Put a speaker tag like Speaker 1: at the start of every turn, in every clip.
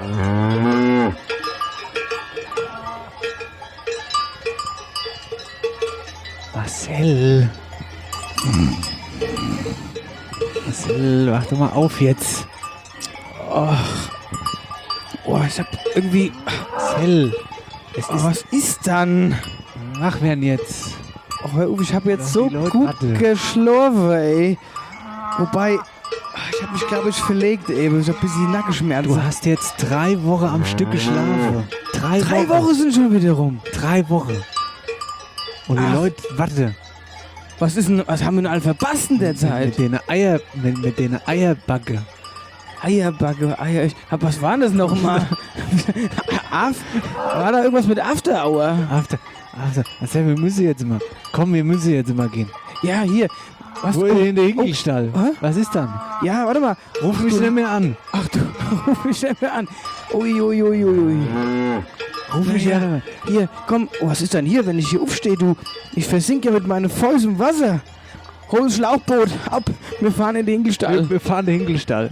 Speaker 1: Marcel. Marcel, wach doch mal auf jetzt. Oh, ich hab irgendwie... Marcel.
Speaker 2: Was ist dann?
Speaker 1: Wach werden jetzt.
Speaker 2: Oh, hör auf, ich hab jetzt so
Speaker 1: Leute,
Speaker 2: gut
Speaker 1: warte.
Speaker 2: geschlafen, ey. Wobei, ich hab mich, glaube ich, verlegt eben. Ich hab ein bisschen Nackenschmerzen.
Speaker 1: Du hast jetzt 3 Wochen am Stück geschlafen.
Speaker 2: 3 Wochen sind schon wieder rum.
Speaker 1: 3 Wochen. Und die Leute, warte.
Speaker 2: Was haben wir denn alle verpasst in der Zeit?
Speaker 1: Mit den Eierbacke.
Speaker 2: Eierbacke, was war das nochmal? War da irgendwas mit After Hour?
Speaker 1: Marcel, wir müssen jetzt mal gehen.
Speaker 2: Ja, hier. Was?
Speaker 1: Wo in den Hinkelstall? Was ist dann?
Speaker 2: Ja, warte mal.
Speaker 1: Ruf mich nicht mehr an.
Speaker 2: Ach du, ruf mich nicht mehr an. Ui.
Speaker 1: Ruf mich nicht mehr an.
Speaker 2: Hier, komm. Oh, was ist denn hier, wenn ich hier aufstehe, du? Ich versinke ja mit meinen Fäusten im Wasser. Hol das Schlauchboot ab. Wir fahren in den Hinkelstall.
Speaker 1: Wir fahren in den Hinkelstall.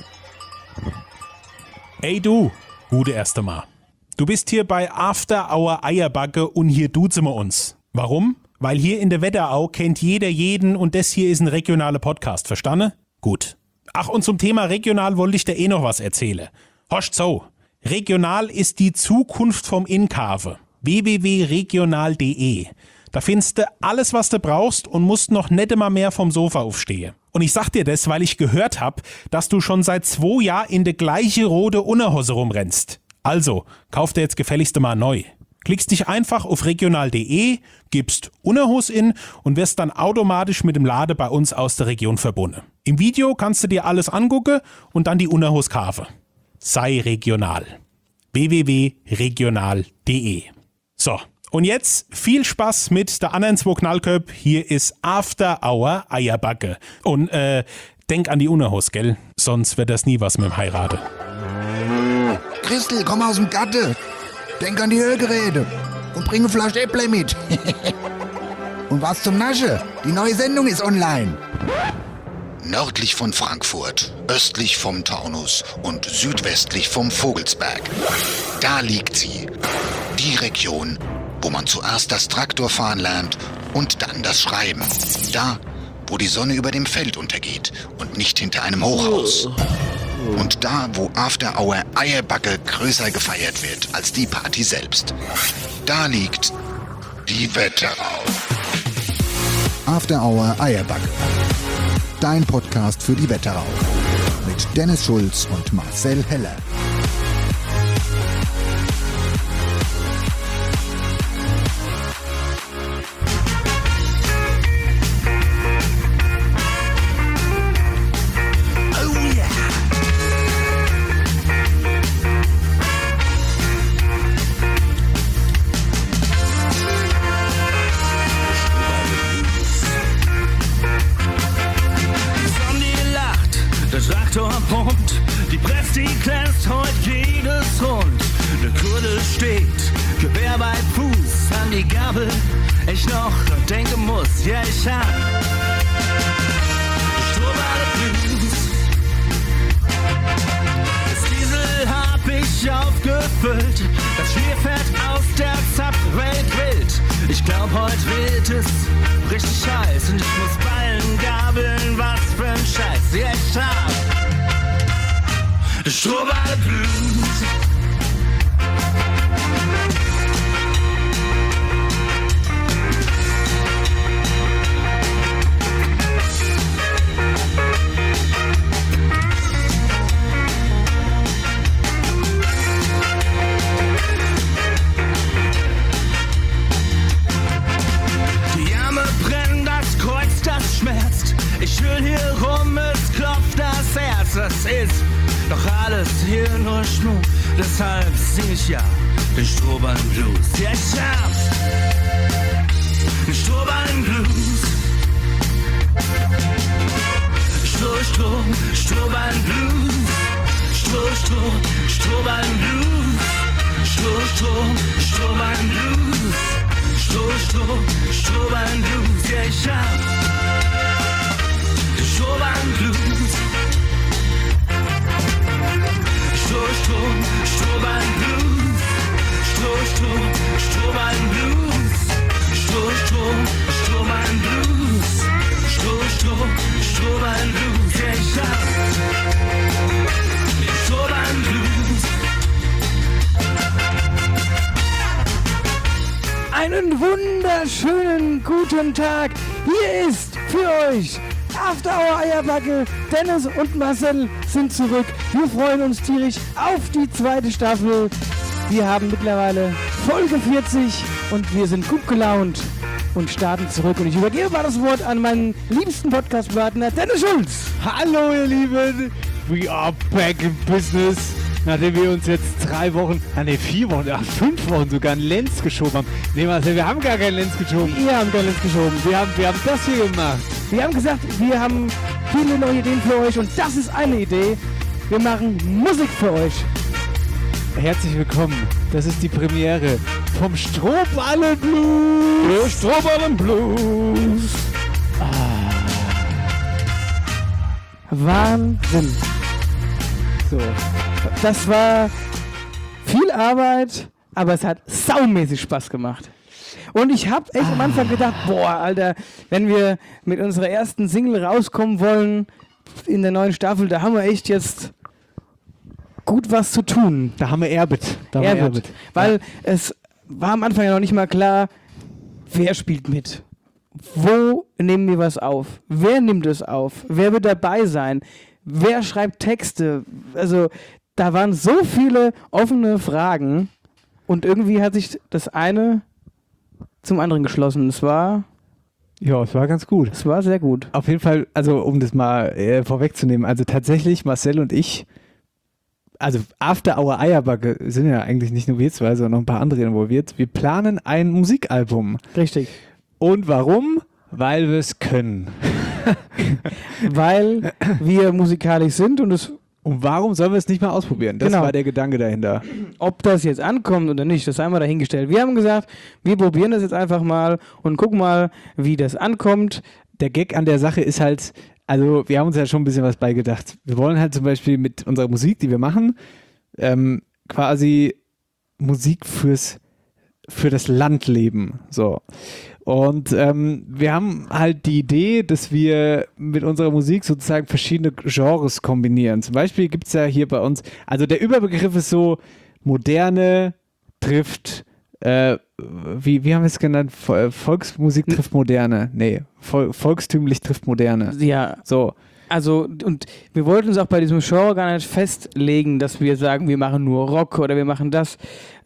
Speaker 3: Ey du, gute erste Mal. Du bist hier bei After Hour Eierbacke und hier duzen wir uns. Warum? Weil hier in der Wetterau kennt jeder jeden und das hier ist ein regionaler Podcast, verstanden? Gut. Ach, und zum Thema regional wollte ich dir noch was erzählen. Horcht so, regional ist die Zukunft vom Inkave. www.regional.de. Da findest du alles, was du brauchst und musst noch nicht immer mehr vom Sofa aufstehen. Und ich sag dir das, weil ich gehört hab, dass du schon seit 2 Jahren in der gleiche rote Unterhose rumrennst. Also, kauf dir jetzt gefälligst mal neu. Klickst dich einfach auf regional.de, gibst Unterhose in und wirst dann automatisch mit dem Laden bei uns aus der Region verbunden. Im Video kannst du dir alles angucken und dann die Unterhose kaufen. Sei regional. www.regional.de. So, und jetzt viel Spaß mit der anderen 2 Knallköp. Hier ist After Hour Eierbacke. Und denk an die Unterhose, gell? Sonst wird das nie was mit dem Heiraten.
Speaker 4: Christel, komm aus dem Gatte. Denk an die Ölgeräte und bring eine Flasche Äpple mit. Und was zum Nasche? Die neue Sendung ist online. Nördlich von Frankfurt, östlich vom Taunus und südwestlich vom Vogelsberg. Da liegt sie. Die Region, wo man zuerst das Traktorfahren lernt und dann das Schreiben. Da, wo die Sonne über dem Feld untergeht und nicht hinter einem Hochhaus. Und da, wo After Hour Eierbacke größer gefeiert wird als die Party selbst. Da liegt die Wetterau. After Hour Eierbacke. Dein Podcast für die Wetterau. Mit Dennis Schulz und Marcel Heller.
Speaker 5: Pumpt, die Prestige lässt heute jedes rund. Der Kurde steht, Gewehr bei Fuß, an die Gabel ich noch denken muss. Ja, ich hab Strohballe Blues. Das Diesel hab ich aufgefüllt, das Schmierfett aus der Zapfwelt wild. Ich glaub, heute wird es richtig heiß und ich muss ballen, gabeln, was für ein Scheiß. Ja, ich hab Strohballe Blues. Die Arme brennen, das Kreuz, das schmerzt. Ich will hier rum, es klopft das Herz. Das ist doch alles hier nur Schmuck, deshalb sing ich ja den Strohballen Blues. Ja, ich hab den Strohballen Blues. Strohballen Blues. Strohballen Blues. Strohballen Blues. Strohballen Blues. Ja, ich hab den Strohballen Blues. Strohballen Blues. Strohballen Blues. Strohballen Blues. Strohballen Blues. Ja, ich hab Strohballen Blues.
Speaker 2: Einen wunderschönen guten Tag. Hier ist für euch After Hour Eierbacke. Dennis und Marcel sind zurück. Wir freuen uns tierisch auf die zweite Staffel. Wir haben mittlerweile Folge 40 und wir sind gut gelaunt und starten zurück. Und ich übergebe mal das Wort an meinen liebsten Podcast-Partner Dennis Schulz.
Speaker 1: Hallo ihr Lieben, we are back in business. Nachdem wir uns jetzt 3 Wochen, 4 Wochen, 5 Wochen sogar einen Lenz geschoben haben. Nee, Marcel, wir haben gar keinen Lenz geschoben.
Speaker 2: Wir haben gar nichts geschoben.
Speaker 1: Wir haben das hier gemacht.
Speaker 2: Wir haben gesagt, wir haben viele neue Ideen für euch und das ist eine Idee. Wir machen Musik für euch.
Speaker 1: Herzlich willkommen. Das ist die Premiere vom Strohballen Blues.
Speaker 2: Strohballen Blues. Wahnsinn.
Speaker 1: So.
Speaker 2: Das war viel Arbeit, aber es hat saumäßig Spaß gemacht. Und ich habe echt am Anfang gedacht, boah, Alter, wenn wir mit unserer ersten Single rauskommen wollen in der neuen Staffel, da haben wir echt jetzt gut was zu tun.
Speaker 1: Da haben wir Erbit.
Speaker 2: Weil es war am Anfang ja noch nicht mal klar, wer spielt mit. Wo nehmen wir was auf? Wer nimmt es auf? Wer wird dabei sein? Wer schreibt Texte? Also da waren so viele offene Fragen und irgendwie hat sich das eine zum anderen geschlossen. Es war
Speaker 1: ganz gut.
Speaker 2: Es war sehr gut.
Speaker 1: Auf jeden Fall, also um das mal vorwegzunehmen, also tatsächlich Marcel und ich, also After Hour Eierbacke sind ja eigentlich nicht nur wir zwei, sondern noch ein paar andere involviert. Wir planen ein Musikalbum.
Speaker 2: Richtig.
Speaker 1: Und warum? Weil wir es können.
Speaker 2: Weil wir musikalisch sind und
Speaker 1: warum sollen wir es nicht mal ausprobieren? Das
Speaker 2: Genau.
Speaker 1: war der Gedanke dahinter.
Speaker 2: ob das jetzt ankommt oder nicht, das haben wir dahingestellt. Wir haben gesagt, wir probieren das jetzt einfach mal und gucken mal, wie das ankommt.
Speaker 1: Der Gag an der Sache ist halt, also wir haben uns ja schon ein bisschen was beigedacht. Wir wollen halt zum Beispiel mit unserer Musik, die wir machen, quasi Musik für das Landleben. So. Und wir haben halt die Idee, dass wir mit unserer Musik sozusagen verschiedene Genres kombinieren. Zum Beispiel gibt es ja hier bei uns, also der Überbegriff ist so, Moderne trifft, wie haben wir es genannt? Volksmusik trifft Moderne. Nee, volkstümlich trifft Moderne.
Speaker 2: Ja,
Speaker 1: So.
Speaker 2: also, und wir wollten uns auch bei diesem Genre gar nicht festlegen, dass wir sagen, wir machen nur Rock oder wir machen das.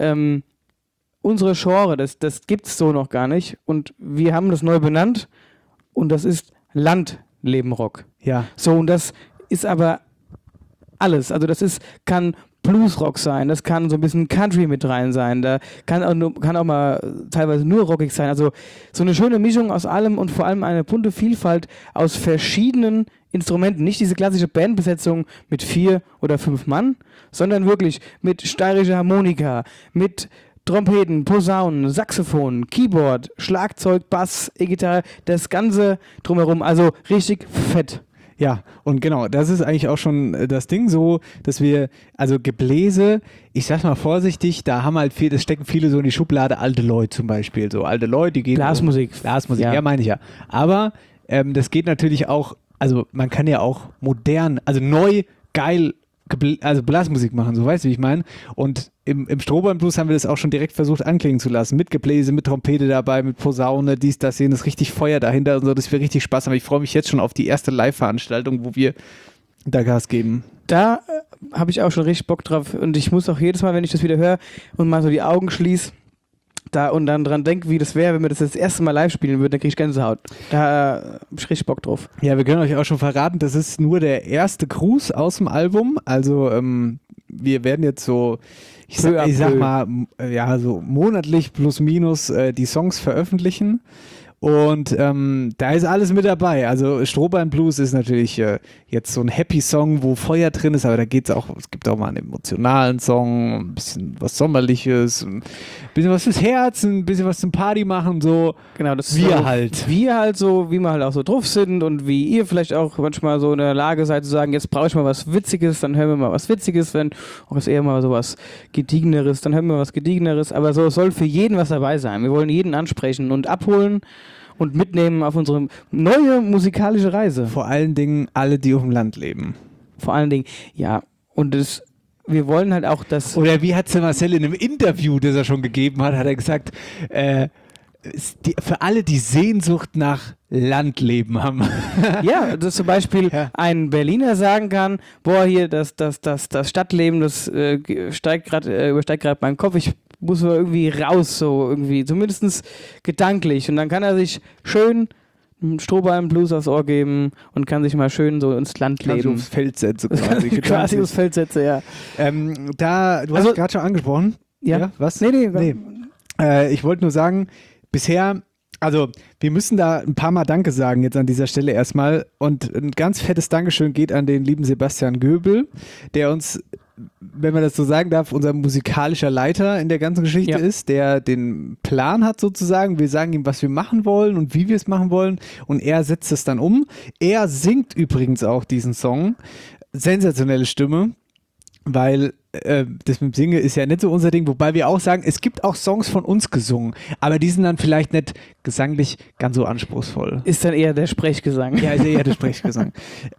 Speaker 2: Unsere Genre, das gibt's so noch gar nicht. Und wir haben das neu benannt und das ist Landleben-Rock.
Speaker 1: Ja.
Speaker 2: So, und das ist aber alles. Also das kann Bluesrock sein, das kann so ein bisschen Country mit rein sein, da kann auch mal teilweise nur rockig sein. Also so eine schöne Mischung aus allem und vor allem eine bunte Vielfalt aus verschiedenen Instrumenten. Nicht diese klassische Bandbesetzung mit 4 oder 5 Mann, sondern wirklich mit steirischer Harmonika, mit Trompeten, Posaunen, Saxophon, Keyboard, Schlagzeug, Bass, E-Gitarre, das Ganze drumherum. Also richtig fett.
Speaker 1: Ja, und genau, das ist eigentlich auch schon das Ding so, dass wir, also Gebläse, ich sag mal vorsichtig, da haben halt das stecken viele so in die Schublade, alte Leute zum Beispiel, so alte Leute, die gehen...
Speaker 2: Blasmusik.
Speaker 1: Blasmusik,
Speaker 2: Ja.
Speaker 1: ja, meine ich ja. Aber das geht natürlich auch, also man kann ja auch modern, also neu, geil, also Blasmusik machen, so weißt du, wie ich meine. Und im Strohballen Blues haben wir das auch schon direkt versucht anklingen zu lassen. Mit Gebläse, mit Trompete dabei, mit Posaune, dies, das, jenes, richtig Feuer dahinter und so, dass wir richtig Spaß haben. Ich freue mich jetzt schon auf die erste Live-Veranstaltung, wo wir da Gas geben.
Speaker 2: Da habe ich auch schon richtig Bock drauf und ich muss auch jedes Mal, wenn ich das wieder höre und mal so die Augen schließe, da und dann dran denke, wie das wäre, wenn wir das erste Mal live spielen würden, dann kriege ich Gänsehaut. Da habe ich richtig Bock drauf.
Speaker 1: Ja, wir können euch auch schon verraten, das ist nur der erste Gruß aus dem Album. Also wir werden jetzt so, ich sag mal, ja, so monatlich plus minus die Songs veröffentlichen. Und da ist alles mit dabei. Also Strohballen-Blues ist natürlich jetzt so ein Happy-Song, wo Feuer drin ist, aber da geht's auch, es gibt auch mal einen emotionalen Song, ein bisschen was Sommerliches, ein bisschen was fürs Herz, ein bisschen was zum Party machen, so.
Speaker 2: Genau, das
Speaker 1: Wir
Speaker 2: so,
Speaker 1: halt.
Speaker 2: Wir halt so, wie wir halt auch so drauf sind und wie ihr vielleicht auch manchmal so in der Lage seid zu sagen, jetzt brauche ich mal was Witziges, dann hören wir mal was Witziges, wenn auch ist eher mal so was Gediegeneres, dann hören wir was Gediegeneres, aber so, es soll für jeden was dabei sein. Wir wollen jeden ansprechen und abholen und mitnehmen auf unsere neue musikalische Reise.
Speaker 1: Vor allen Dingen alle, die auf dem Land leben.
Speaker 2: Vor allen Dingen, ja, und wir wollen halt auch das...
Speaker 1: Oder wie hat Marcel in einem Interview, das er schon gegeben hat, hat er gesagt, für alle, die Sehnsucht nach Landleben haben.
Speaker 2: Ja, dass zum Beispiel ein Berliner sagen kann, boah, hier das Stadtleben, das übersteigt gerade meinen Kopf, ich muss aber irgendwie raus, so irgendwie, zumindest gedanklich. Und dann kann er sich schön einen Strohballen-Blues aufs Ohr geben und kann sich mal schön so ins Land leben.
Speaker 1: Aufs Feld setzen quasi.
Speaker 2: Quasi aufs Feld setzen, ja.
Speaker 1: Du hast gerade schon angesprochen.
Speaker 2: Ja.
Speaker 1: Was?
Speaker 2: Nee.
Speaker 1: Ich wollte nur sagen, bisher, also wir müssen da ein paar Mal Danke sagen jetzt an dieser Stelle erstmal und ein ganz fettes Dankeschön geht an den lieben Sebastian Göbel, der uns, wenn man das so sagen darf, unser musikalischer Leiter in der ganzen Geschichte ist, der den Plan hat sozusagen. Wir sagen ihm, was wir machen wollen und wie wir es machen wollen und er setzt es dann um. Er singt übrigens auch diesen Song. Sensationelle Stimme, weil das mit dem Singen ist ja nicht so unser Ding, wobei wir auch sagen, es gibt auch Songs von uns gesungen, aber die sind dann vielleicht nicht gesanglich ganz so anspruchsvoll.
Speaker 2: Ist dann eher der Sprechgesang.
Speaker 1: Ja, ist eher der Sprechgesang.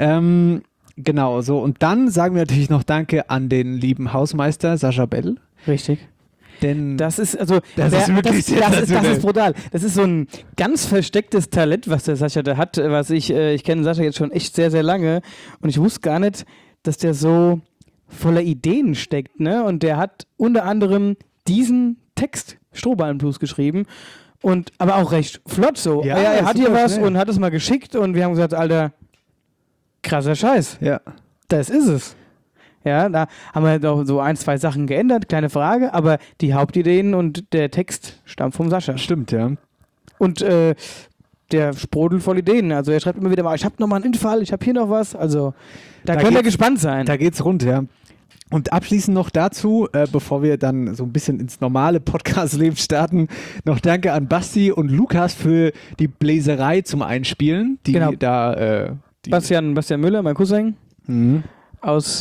Speaker 1: Genau, so. Und dann sagen wir natürlich noch Danke an den lieben Hausmeister Sascha Bell.
Speaker 2: Richtig.
Speaker 1: Denn
Speaker 2: das ist
Speaker 1: ist wirklich
Speaker 2: das ist brutal. Das ist so ein ganz verstecktes Talent, was der Sascha da hat. Ich kenne Sascha jetzt schon echt sehr, sehr lange und ich wusste gar nicht, dass der so voller Ideen steckt, ne? Und der hat unter anderem diesen Text Strohballen-Blues geschrieben und aber auch recht flott so.
Speaker 1: Ja,
Speaker 2: er hat hier
Speaker 1: super
Speaker 2: was
Speaker 1: schnell.
Speaker 2: und hat es mal geschickt und wir haben gesagt, Alter, krasser Scheiß.
Speaker 1: ja.
Speaker 2: Das ist es. Ja, da haben wir doch so 1, 2 Sachen geändert, keine Frage, aber die Hauptideen und der Text stammt vom Sascha.
Speaker 1: Stimmt, ja.
Speaker 2: Und der sprudelt voll Ideen. Also er schreibt immer wieder mal, ich habe noch mal einen Infall, ich habe hier noch was. Also da könnt ihr gespannt sein.
Speaker 1: Da geht's rund, ja. Und abschließend noch dazu, bevor wir dann so ein bisschen ins normale Podcast-Leben starten, noch Danke an Basti und Lukas für die Bläserei zum Einspielen. Die
Speaker 2: Genau.
Speaker 1: da
Speaker 2: Bastian Müller, mein Cousin, aus,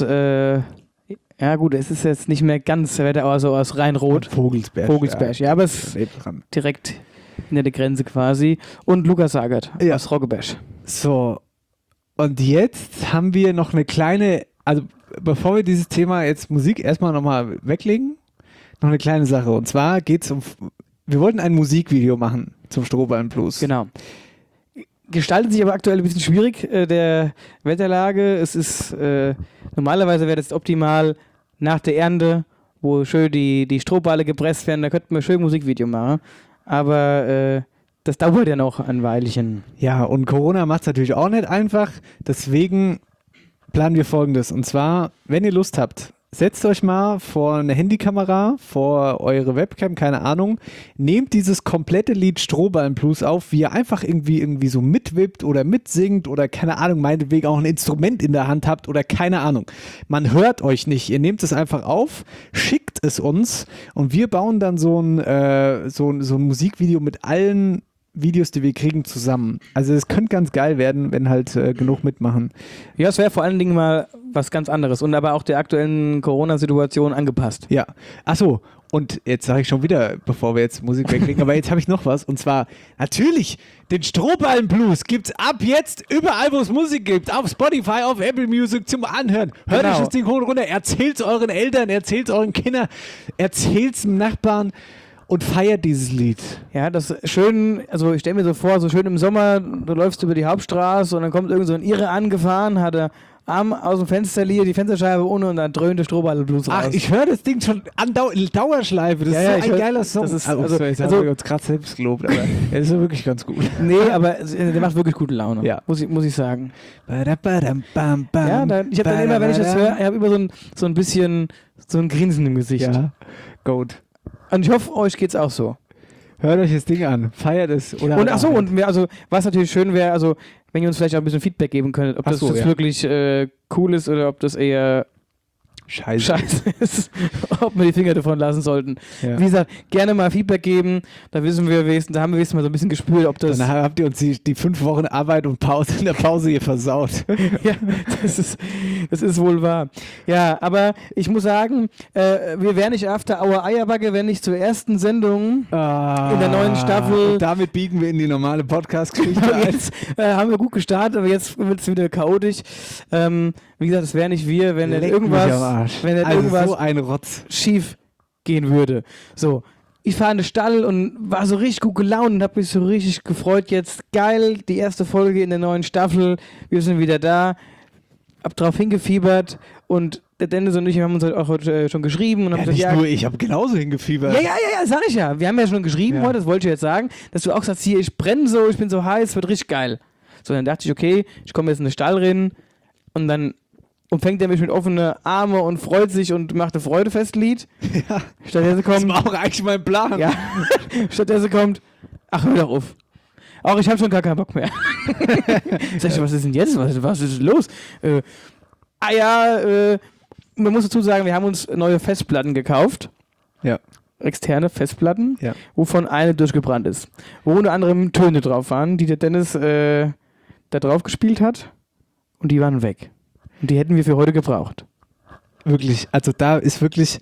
Speaker 2: ja gut, es ist jetzt nicht mehr ganz, er wird aber so aus Rhein-Rot.
Speaker 1: Vogelsberg.
Speaker 2: Ja, aber es ist direkt hinter der Grenze quasi. Und Lukas Sagert aus Roggeberg.
Speaker 1: So, und jetzt haben wir noch eine kleine, also bevor wir dieses Thema jetzt Musik erstmal nochmal weglegen, noch eine kleine Sache. Und zwar geht es wir wollten ein Musikvideo machen zum Strohballen-Blues.
Speaker 2: Genau. Gestaltet sich aber aktuell ein bisschen schwierig, der Wetterlage. Es ist, normalerweise wäre das optimal nach der Ernte, wo schön die Strohballe gepresst werden, da könnten wir schön ein Musikvideo machen. Aber das dauert ja noch ein Weilchen.
Speaker 1: Ja, und Corona macht es natürlich auch nicht einfach. Deswegen planen wir Folgendes. Und zwar, wenn ihr Lust habt, setzt euch mal vor eine Handykamera, vor eure Webcam, keine Ahnung, nehmt dieses komplette Lied Strohballen-Blues auf, wie ihr einfach irgendwie so mitwippt oder mitsingt oder keine Ahnung, meinetwegen auch ein Instrument in der Hand habt oder keine Ahnung. Man hört euch nicht. Ihr nehmt es einfach auf, schickt es uns und wir bauen dann so ein Musikvideo mit allen Videos, die wir kriegen, zusammen. Also es könnte ganz geil werden, wenn halt genug mitmachen.
Speaker 2: Ja, es wäre vor allen Dingen mal was ganz anderes und aber auch der aktuellen Corona-Situation angepasst.
Speaker 1: Ja, achso, und jetzt sage ich schon wieder, bevor wir jetzt Musik weglegen, aber jetzt habe ich noch was und zwar natürlich, den Strohballen-Blues gibt's ab jetzt überall, wo es Musik gibt, auf Spotify, auf Apple Music zum Anhören. Hört euch das Ding hoch und runter, erzählt's euren Eltern, erzählt's euren Kindern, erzählt's dem Nachbarn und feiert dieses Lied.
Speaker 2: Ja, das schön, also ich stelle mir so vor, so schön im Sommer, du läufst über die Hauptstraße und dann kommt irgend so ein Irre angefahren, hat er Arm aus dem Fenster liegt, die Fensterscheibe ohne und dann dröhnt der Strohballen-Blues raus.
Speaker 1: Ach, ich höre das Ding schon an Dauerschleife. Das ist so ein geiler Song.
Speaker 2: Das ist,
Speaker 1: jetzt haben wir uns gerade selbst gelobt, aber er ist ja wirklich ganz gut.
Speaker 2: Nee, aber der macht wirklich gute Laune,
Speaker 1: ja.
Speaker 2: muss ich sagen.
Speaker 1: Ja,
Speaker 2: ich habe dann immer, wenn ich das höre, ich habe immer so ein bisschen so ein Grinsen im Gesicht.
Speaker 1: Ja, gut.
Speaker 2: Und ich hoffe, euch geht's auch so.
Speaker 1: Hört euch das Ding an, feiert es. Oder
Speaker 2: Und achso, und also, was natürlich schön wäre, also, wenn ihr uns vielleicht auch ein bisschen Feedback geben könntet, ob das wirklich cool ist oder ob das eher Scheiße ist, ob wir die Finger davon lassen sollten.
Speaker 1: Ja.
Speaker 2: Wie gesagt, gerne mal Feedback geben, da haben wir wenigstens mal so ein bisschen gespürt, ob das...
Speaker 1: Dann habt ihr uns die 5 Wochen Arbeit und Pause in der Pause hier versaut.
Speaker 2: Ja, das ist wohl wahr. Ja, aber ich muss sagen, wir wären nicht After Hour Eierbacke, wenn nicht zur ersten Sendung in der neuen Staffel...
Speaker 1: Und damit biegen wir in die normale Podcast-Geschichte ein.
Speaker 2: Jetzt haben wir gut gestartet, aber jetzt wird es wieder chaotisch. Wie gesagt, es wäre nicht wir, wenn
Speaker 1: Leck
Speaker 2: irgendwas,
Speaker 1: mich am Arsch.
Speaker 2: wenn
Speaker 1: Also
Speaker 2: irgendwas
Speaker 1: so ein Rotz.
Speaker 2: schief gehen würde. So, ich fahre in den Stall und war so richtig gut gelaunt und habe mich so richtig gefreut jetzt. Geil, die erste Folge in der neuen Staffel. Wir sind wieder da. Hab drauf hingefiebert und der Dennis und ich haben uns auch heute schon geschrieben und haben
Speaker 1: Nicht
Speaker 2: gesagt,
Speaker 1: nur ich habe genauso hingefiebert.
Speaker 2: ja, sag ich ja. Wir haben ja schon geschrieben heute, das wollte ich jetzt sagen, dass du auch sagst, hier, ich brenne so, ich bin so heiß, wird richtig geil. So, dann dachte ich, okay, ich komme jetzt in den Stall rein und dann umfängt er mich mit offenen Armen und freut sich und macht ein Freudefestlied.
Speaker 1: Ja.
Speaker 2: Stattdessen kommt,
Speaker 1: Das war auch eigentlich mein Plan.
Speaker 2: ja, stattdessen kommt, ach, hör doch auf. Auch ich habe schon gar keinen Bock mehr. Sag ich, was ist denn jetzt? Was ist los? Man muss dazu sagen, wir haben uns neue Festplatten gekauft.
Speaker 1: Ja.
Speaker 2: Externe Festplatten,
Speaker 1: Ja.
Speaker 2: wovon eine durchgebrannt ist. Wo unter anderem Töne drauf waren, die der Dennis da drauf gespielt hat. Und die waren weg. Und die hätten wir für heute gebraucht.
Speaker 1: Wirklich, also da ist wirklich,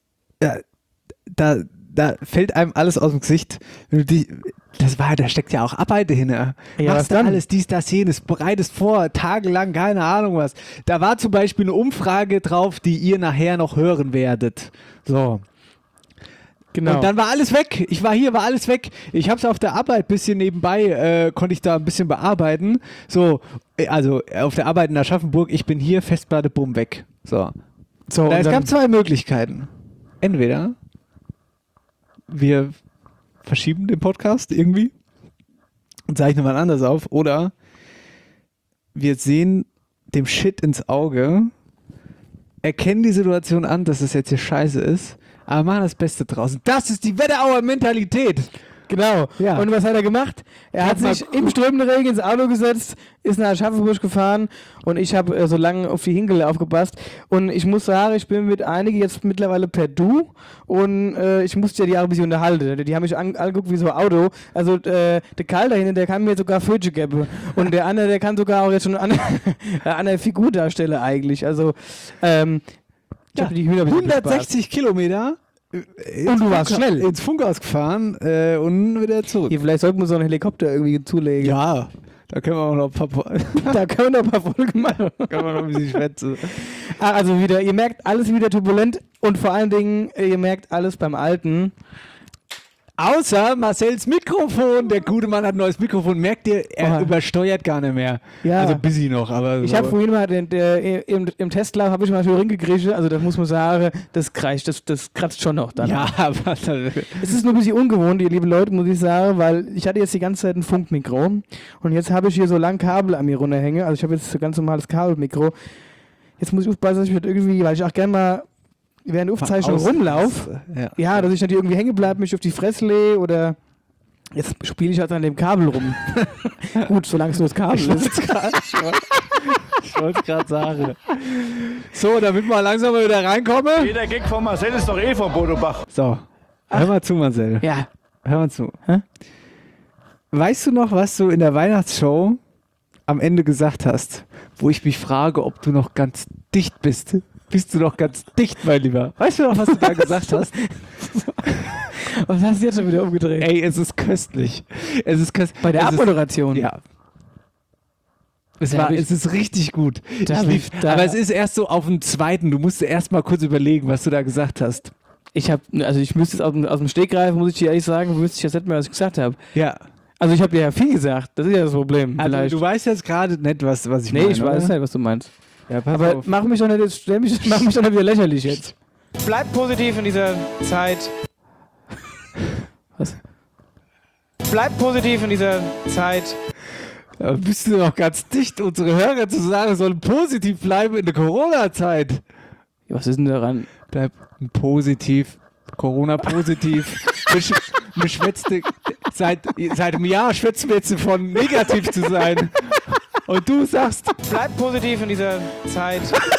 Speaker 1: da fällt einem alles aus dem Gesicht. Wenn du da steckt ja auch Arbeit dahinter.
Speaker 2: Ja, was
Speaker 1: Machst du
Speaker 2: dann?
Speaker 1: alles, dies, das, jenes, bereitest vor, tagelang, keine Ahnung was. Da war zum Beispiel eine Umfrage drauf, die ihr nachher noch hören werdet. So.
Speaker 2: Genau.
Speaker 1: Und dann war alles weg. Ich war hier, war alles weg. Ich habe es auf der Arbeit ein bisschen nebenbei, konnte ich da ein bisschen bearbeiten. So, also auf der Arbeit in Aschaffenburg, ich bin hier, Festplatte, bumm, weg. So. Es gab 2 Möglichkeiten. Entweder wir verschieben den Podcast irgendwie und zeichnen mal anders auf, oder wir sehen dem Shit ins Auge, erkennen die Situation an, dass es jetzt hier scheiße ist, aber machen das Beste draußen. Das ist die Wetterauer Mentalität.
Speaker 2: Genau.
Speaker 1: Ja.
Speaker 2: Und was hat er gemacht? Er hat sich im strömenden Regen ins Auto gesetzt, ist nach Aschaffenburg gefahren und ich habe so lange auf die Hinkel aufgepasst. Und ich muss sagen, ich bin mit einigen jetzt mittlerweile per Du und ich musste ja die auch ein bisschen unterhalten. Die haben mich angeguckt wie so ein Auto. Also der Karl da hinten, der kann mir sogar Fötchen geben. Und der andere, der kann sogar auch jetzt schon eine Figur darstellen eigentlich. Also ich habe die Hühner ein bisschen
Speaker 1: 160 Kilometer.
Speaker 2: Und du warst schnell.
Speaker 1: Ins Funkhaus gefahren und wieder zurück.
Speaker 2: Hier, vielleicht sollten wir so einen Helikopter irgendwie zulegen.
Speaker 1: Ja, da können wir auch noch ein paar,
Speaker 2: Da können wir noch ein paar Folgen machen.
Speaker 1: können wir noch ein bisschen schwätzen.
Speaker 2: Also wieder, ihr merkt alles wieder turbulent und vor allen Dingen, ihr merkt alles beim Alten.
Speaker 1: Außer Marcells Mikrofon. Der gute Mann hat ein neues Mikrofon. Merkt ihr, er übersteuert gar nicht mehr.
Speaker 2: Ja.
Speaker 1: Also busy noch, aber
Speaker 2: Ich
Speaker 1: so.
Speaker 2: habe vorhin mal im Testlauf habe ich mal schön hingekriegt, also das muss man sagen, das kreischt, das kratzt schon noch dann.
Speaker 1: Ja, aber
Speaker 2: Es ist nur ein bisschen ungewohnt, ihr liebe Leute, muss ich sagen, weil ich hatte jetzt die ganze Zeit ein Funkmikro und jetzt habe ich hier so lang Kabel an mir runterhängen, also ich habe jetzt so ganz normales Kabelmikro. Jetzt muss ich aufpassen, dass ich nicht irgendwie, weil ich auch gerne mal während der Aufzeichnung rumlaufe, ja, dass ich nicht irgendwie hängen bleibe, mich auf die Fresse lege oder jetzt spiele ich halt an dem Kabel rum. Gut, solange es nur das Kabel ist.
Speaker 1: Ich wollte es gerade sagen. So, damit wir langsam mal wieder reinkommen.
Speaker 6: Jeder Gag von Marcel ist doch eh von Bodo Bach.
Speaker 1: So, hör mal zu, Marcel.
Speaker 2: Ja.
Speaker 1: Hör mal zu.
Speaker 2: Hä?
Speaker 1: Weißt du noch, was du in der Weihnachtsshow am Ende gesagt hast, wo ich mich frage, ob du noch ganz dicht bist? Bist du noch ganz dicht, mein Lieber? Weißt du noch, was du da gesagt hast?
Speaker 2: Was hast du jetzt schon wieder umgedreht?
Speaker 1: Ey, es ist köstlich. Es ist köstlich.
Speaker 2: Bei der Abmoderation?
Speaker 1: Ja. Es
Speaker 2: Da hab ich-
Speaker 1: ist richtig gut.
Speaker 2: Da hab ich- da-
Speaker 1: Aber es ist erst so auf dem zweiten. Du musst erst mal kurz überlegen, was du da gesagt hast.
Speaker 2: Ich müsste jetzt aus dem Stegreif, muss ich dir ehrlich sagen, wüsste ich jetzt nicht mehr, was ich gesagt habe.
Speaker 1: Ja.
Speaker 2: Also ich habe dir ja viel gesagt, das ist ja das Problem.
Speaker 1: Also
Speaker 2: vielleicht.
Speaker 1: du weißt jetzt gerade nicht, was ich meine.
Speaker 2: Nee, ich weiß
Speaker 1: oder?
Speaker 2: nicht, was du meinst.
Speaker 1: Ja, pass
Speaker 2: Aber
Speaker 1: auf.
Speaker 2: mach mich doch nicht wieder lächerlich jetzt. Bleib positiv in dieser Zeit. Was? Bleib positiv in dieser Zeit.
Speaker 1: Aber bist du noch ganz dicht, unsere Hörer zu sagen, sollen positiv bleiben in der Corona-Zeit.
Speaker 2: Was ist denn daran?
Speaker 1: Bleib positiv, Corona-positiv. Mir schwätzte, seit einem Jahr schwätzt mir jetzt davon, negativ zu sein. Und du sagst,
Speaker 2: Bleib positiv in dieser Zeit.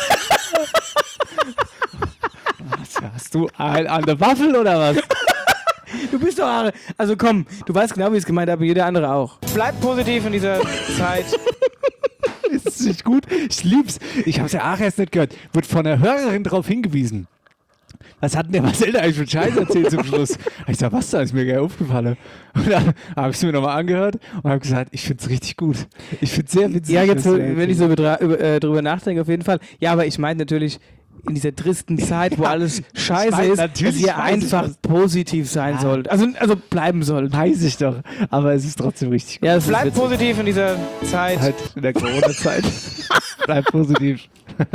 Speaker 1: was hast du an der Waffel oder was?
Speaker 2: Du bist doch... Also komm, du weißt genau, wie ich es gemeint habe, jeder andere auch. Bleib positiv in dieser Zeit.
Speaker 1: Ist es nicht gut? Ich lieb's. Ich hab's ja auch erst nicht gehört. Wird von der Hörerin darauf hingewiesen. Was hat denn der Marcel da eigentlich für Scheiß erzählt zum Schluss? Ich sag, was da? Ist mir gar aufgefallen. Und dann habe ich es mir nochmal angehört und habe gesagt, ich find's richtig gut. Ich find's sehr witzig.
Speaker 2: Ja, jetzt, so, wenn ich so drüber nachdenke, auf jeden Fall. Ja, aber ich meine natürlich in dieser tristen Zeit, wo alles scheiße ist, dass ihr einfach positiv sein sollt. Also bleiben sollt.
Speaker 1: Weiß ich doch. Aber es ist trotzdem richtig gut.
Speaker 2: Ja, bleib positiv in dieser Zeit.
Speaker 1: Halt in der Corona-Zeit. Bleib positiv.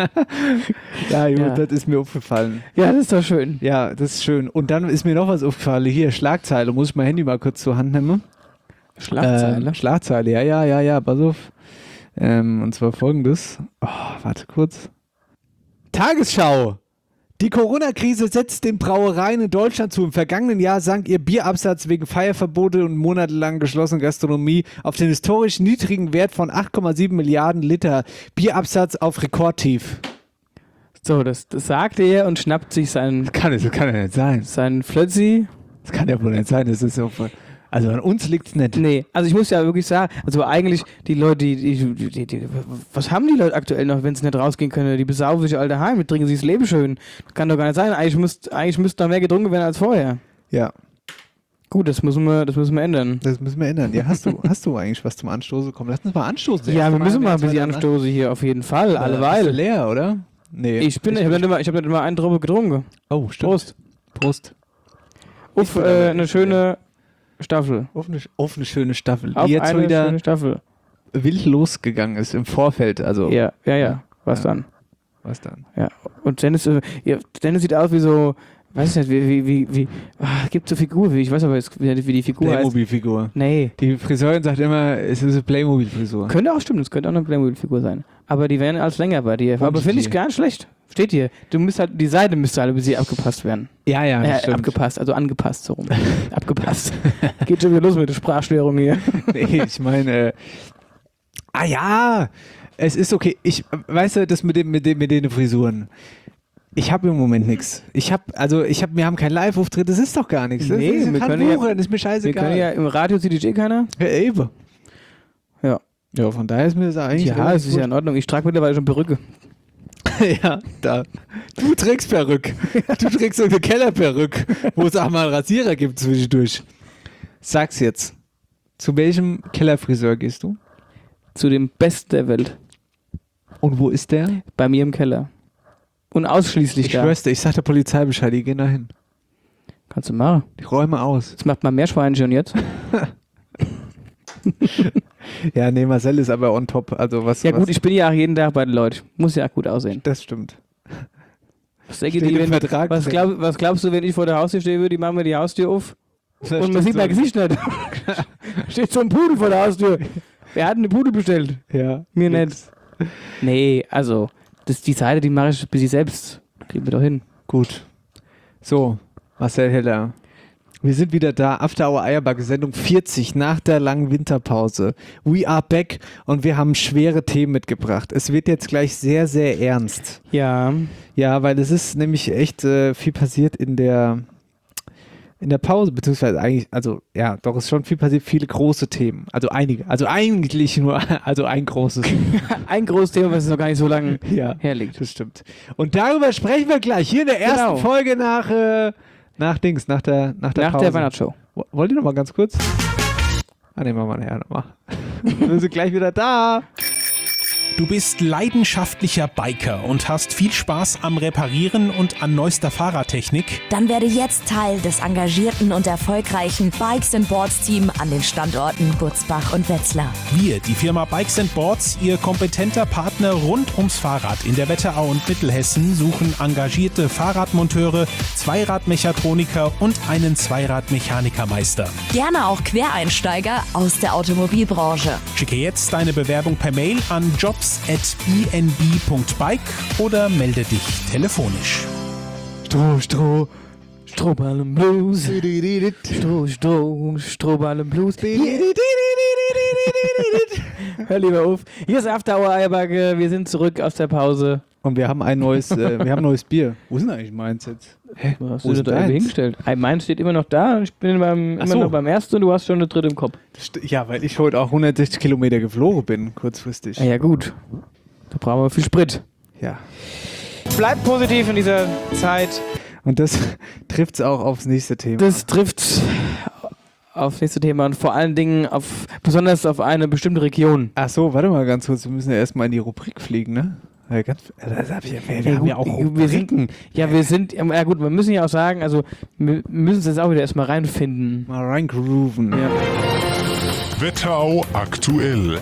Speaker 1: Ja, gut,
Speaker 2: Ja.
Speaker 1: das ist mir aufgefallen.
Speaker 2: Ja, das ist doch schön.
Speaker 1: Ja, das ist schön. Und dann ist mir noch was aufgefallen. Hier, Schlagzeile. Muss ich mein Handy mal kurz zur Hand nehmen? Schlagzeile, ja, pass auf. Und zwar folgendes. Oh, warte kurz. Tagesschau. Die Corona-Krise setzt den Brauereien in Deutschland zu. Im vergangenen Jahr sank ihr Bierabsatz wegen Feierverbote und monatelang geschlossener Gastronomie auf den historisch niedrigen Wert von 8,7 Milliarden Liter. Bierabsatz auf Rekordtief.
Speaker 2: So, das sagte er und schnappt sich seinen
Speaker 1: Das kann ja nicht sein.
Speaker 2: Flötzi.
Speaker 1: Das kann ja wohl nicht sein. Das ist so. Also an uns liegt's nicht.
Speaker 2: Nee, also ich muss ja wirklich sagen, also eigentlich die Leute, die was haben die Leute aktuell noch, wenn sie nicht rausgehen können? Die besaufen sich alle daheim, die trinken sich das Leben schön. Das kann doch gar nicht sein. Eigentlich müsste noch mehr getrunken werden als vorher.
Speaker 1: Ja,
Speaker 2: Gut, das müssen wir ändern.
Speaker 1: das müssen wir ändern. Ja, hast du eigentlich was zum Anstoßen? Komm, lass uns mal anstoßen.
Speaker 2: Ja, wir müssen mal ein bisschen anstoßen hier, auf jeden Fall, alleweil.
Speaker 1: Bist du leer, oder? Nee.
Speaker 2: Ich habe nicht immer einen Tropfen getrunken.
Speaker 1: Oh, stimmt. Prost.
Speaker 2: Auf eine schöne Staffel.
Speaker 1: Auf eine schöne Staffel.
Speaker 2: Auf
Speaker 1: Die jetzt
Speaker 2: eine
Speaker 1: wieder
Speaker 2: schöne Staffel.
Speaker 1: wild losgegangen ist im Vorfeld. Also,
Speaker 2: Ja. Was dann?
Speaker 1: was dann?
Speaker 2: Ja. Und Dennis sieht aus wie so, weiß ich nicht, wie gibt so Figur, ich weiß aber jetzt, wie die Figur heißt.
Speaker 1: Playmobil-Figur.
Speaker 2: Nee.
Speaker 1: Die Friseurin sagt immer, es ist eine Playmobil-Frisur.
Speaker 2: Könnte auch stimmen, es könnte auch eine Playmobil-Figur sein. Aber die wären als länger bei dir. Aber finde ich gar nicht schlecht. Steht hier. Die Seite müsste halt ein bisschen abgepasst werden.
Speaker 1: Ja, das stimmt.
Speaker 2: Abgepasst, also angepasst so rum. Abgepasst. Geht schon wieder los mit der Sprachstörung hier.
Speaker 1: Nee, ich meine, es ist okay. Weißt du, das mit den Frisuren. Ich habe im Moment nichts. Wir haben keinen Live-Auftritt, das ist doch gar nichts. Das
Speaker 2: Nee,
Speaker 1: ist
Speaker 2: wir
Speaker 1: kein
Speaker 2: können
Speaker 1: Buch, das ist mir
Speaker 2: Wir
Speaker 1: scheißegal.
Speaker 2: können ja im Radio sieht eh keiner.
Speaker 1: Ja, eben.
Speaker 2: Ja.
Speaker 1: Ja, von daher ist mir das eigentlich.
Speaker 2: Ja, es ist ja in Ordnung. Ich trage mittlerweile schon Perücke.
Speaker 1: Ja, da. Du trägst Perücke. Du trägst so eine Kellerperücke, wo es auch mal einen Rasierer gibt zwischendurch. Sag's jetzt. Zu welchem Kellerfriseur gehst du?
Speaker 2: Zu dem Besten der Welt.
Speaker 1: Und wo ist der?
Speaker 2: Bei mir im Keller. Und ausschließlich
Speaker 1: Ich
Speaker 2: da.
Speaker 1: schwör's dir, ich sag der Polizei Bescheid, die gehen da hin.
Speaker 2: Kannst du machen.
Speaker 1: Die räumen aus.
Speaker 2: Das macht mal Meerschweinchen jetzt.
Speaker 1: Ja, nee, Marcel ist aber on top. Also was?
Speaker 2: Ja
Speaker 1: was,
Speaker 2: gut, ich bin ja auch jeden Tag bei den Leuten. Muss ja auch gut aussehen.
Speaker 1: Das stimmt.
Speaker 2: Was, denke
Speaker 1: Steht
Speaker 2: die,
Speaker 1: im
Speaker 2: wenn,
Speaker 1: Vertrag
Speaker 2: was,
Speaker 1: drin.
Speaker 2: was glaubst du, wenn ich vor der Haustür stehe, würde, die machen mir die Haustür auf und man sieht mein Gesicht nicht. Steht so ein Pudel vor der Haustür. Wer hat denn eine Pudel bestellt?
Speaker 1: Ja.
Speaker 2: Mir nicht. Nee, also, die Seite, die mache ich bis ich selbst. Kriegen wir doch hin.
Speaker 1: Gut. So, Marcel Heller. Wir sind wieder da. After Hour Eierbacke, Sendung 40 nach der langen Winterpause. We are back und wir haben schwere Themen mitgebracht. Es wird jetzt gleich sehr, sehr ernst.
Speaker 2: Ja.
Speaker 1: Ja, weil es ist nämlich echt viel passiert in der Pause, beziehungsweise eigentlich, also ja, doch ist schon viel passiert, viele große Themen. Also einige. Also eigentlich nur, also ein großes.
Speaker 2: Ein großes Thema, was noch gar nicht so lange
Speaker 1: Ja,
Speaker 2: herliegt.
Speaker 1: das stimmt. Und darüber sprechen wir gleich hier in der ersten
Speaker 2: Genau.
Speaker 1: Folge nach der Pause.
Speaker 2: Nach der Weihnachtsshow.
Speaker 1: Wollt ihr noch mal ganz kurz? Ne, machen wir nachher nochmal. Wir sind gleich wieder da.
Speaker 3: Du bist leidenschaftlicher Biker und hast viel Spaß am Reparieren und an neuester Fahrradtechnik?
Speaker 7: Dann werde jetzt Teil des engagierten und erfolgreichen Bikes & Boards Team an den Standorten Butzbach und Wetzlar.
Speaker 3: Wir, die Firma Bikes & Boards, Ihr kompetenter Partner rund ums Fahrrad in der Wetterau und Mittelhessen, suchen engagierte Fahrradmonteure, Zweiradmechatroniker und einen Zweiradmechanikermeister.
Speaker 7: Gerne auch Quereinsteiger aus der Automobilbranche.
Speaker 3: Schicke jetzt deine Bewerbung per Mail an jobs@bnb.bike oder melde dich telefonisch.
Speaker 1: Stroh.
Speaker 2: Strohballen-Blues. Strohballen-Blues. Hör lieber auf. Hier ist After Hour Eierbacke. Wir sind zurück aus der Pause.
Speaker 1: Und wir haben ein neues Bier. Wo ist denn eigentlich meins jetzt? Hä?
Speaker 2: Wo hast
Speaker 1: Wo
Speaker 2: du
Speaker 1: ist
Speaker 2: das da
Speaker 1: deins?
Speaker 2: hingestellt? Meins steht immer noch da und ich bin immer
Speaker 1: so.
Speaker 2: noch beim ersten und du hast schon eine dritte im Kopf.
Speaker 1: Ja, weil ich heute auch 160 Kilometer geflogen bin, kurzfristig.
Speaker 2: Ja gut. Da brauchen wir viel Sprit.
Speaker 1: Ja.
Speaker 2: Bleibt positiv in dieser Zeit.
Speaker 1: Und das trifft es auch aufs nächste Thema.
Speaker 2: Das trifft aufs nächste Thema und vor allen Dingen besonders auf eine bestimmte Region.
Speaker 1: Ach so, warte mal ganz kurz. Wir müssen ja erstmal in die Rubrik fliegen, ne? Ja, das hab ich ja, wir haben ja auch Rubriken.
Speaker 2: Wir müssen ja auch sagen, also wir müssen uns jetzt auch wieder erstmal reinfinden.
Speaker 1: Mal reingrooven.
Speaker 2: Ja.
Speaker 8: Wetterau aktuell.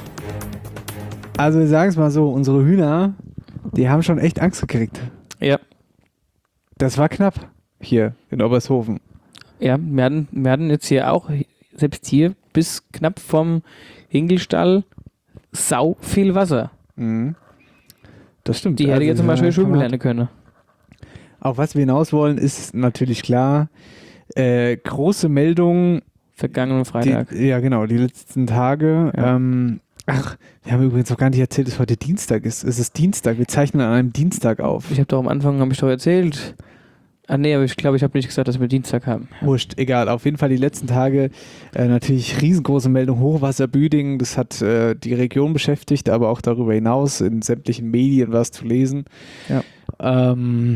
Speaker 1: Also wir sagen es mal so, unsere Hühner, die haben schon echt Angst gekriegt.
Speaker 2: Ja.
Speaker 1: Das war knapp hier in Obershofen.
Speaker 2: Ja, wir hatten jetzt hier auch, selbst hier, bis knapp vom Hinkelstall sau viel Wasser.
Speaker 1: Mhm. Das stimmt.
Speaker 2: Die hätte jetzt zum Beispiel schwimmen lernen können.
Speaker 1: Auf was wir hinaus wollen, ist natürlich klar, große Meldungen.
Speaker 2: Vergangenen Freitag.
Speaker 1: Die letzten Tage.
Speaker 2: Ja.
Speaker 1: Wir haben übrigens noch gar nicht erzählt, dass heute Dienstag ist. Es ist Dienstag, wir zeichnen an einem Dienstag auf.
Speaker 2: Ich habe doch am Anfang, erzählt. Aber ich glaube, ich habe nicht gesagt, dass wir Dienstag haben. Ja.
Speaker 1: Wurscht, egal. Auf jeden Fall die letzten Tage natürlich riesengroße Meldung, Hochwasser Büdingen. Das hat die Region beschäftigt, aber auch darüber hinaus in sämtlichen Medien was zu lesen.
Speaker 2: Ja.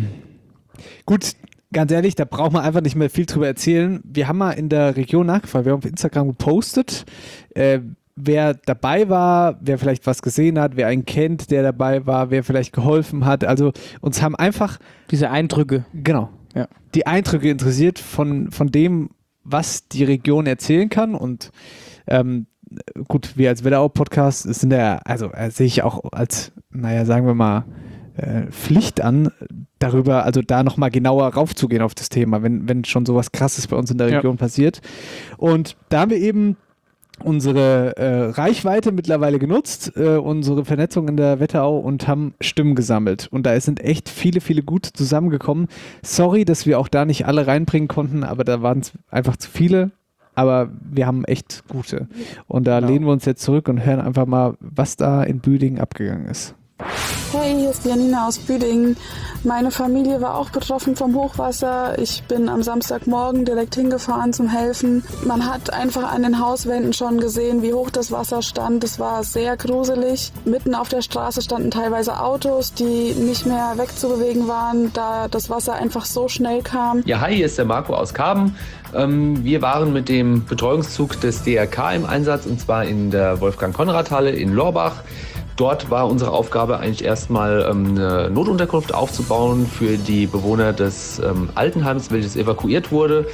Speaker 1: Gut, ganz ehrlich, da braucht man einfach nicht mehr viel drüber erzählen. Wir haben mal in der Region nachgefragt, wir haben auf Instagram gepostet, wer dabei war, wer vielleicht was gesehen hat, wer einen kennt, der dabei war, wer vielleicht geholfen hat. Also uns haben einfach
Speaker 2: diese Eindrücke.
Speaker 1: Genau.
Speaker 2: Ja.
Speaker 1: Die Eindrücke interessiert von dem, was die Region erzählen kann. Und gut, wir als Wetterau-Podcast sind ja, sehe ich auch als, sagen wir mal, Pflicht an, darüber, also da nochmal genauer raufzugehen auf das Thema, wenn schon sowas Krasses bei uns in der Region passiert. Und da haben wir eben unsere Reichweite mittlerweile genutzt, unsere Vernetzung in der Wetterau und haben Stimmen gesammelt. Und da sind echt viele, viele gute zusammengekommen. Sorry, dass wir auch da nicht alle reinbringen konnten, aber da waren es einfach zu viele. Aber wir haben echt gute. Und da lehnen wir uns jetzt zurück und hören einfach mal, was da in Büdingen abgegangen ist.
Speaker 9: Hey, hier ist Janina aus Büdingen. Meine Familie war auch betroffen vom Hochwasser. Ich bin am Samstagmorgen direkt hingefahren zum Helfen. Man hat einfach an den Hauswänden schon gesehen, wie hoch das Wasser stand. Es war sehr gruselig. Mitten auf der Straße standen teilweise Autos, die nicht mehr wegzubewegen waren, da das Wasser einfach so schnell kam.
Speaker 10: Ja, hi, hier ist der Marco aus Karben. Wir waren mit dem Betreuungszug des DRK im Einsatz, und zwar in der Wolfgang-Konrad-Halle in Lorbach. Dort war unsere Aufgabe eigentlich erstmal eine Notunterkunft aufzubauen für die Bewohner des Altenheims, welches evakuiert wurde.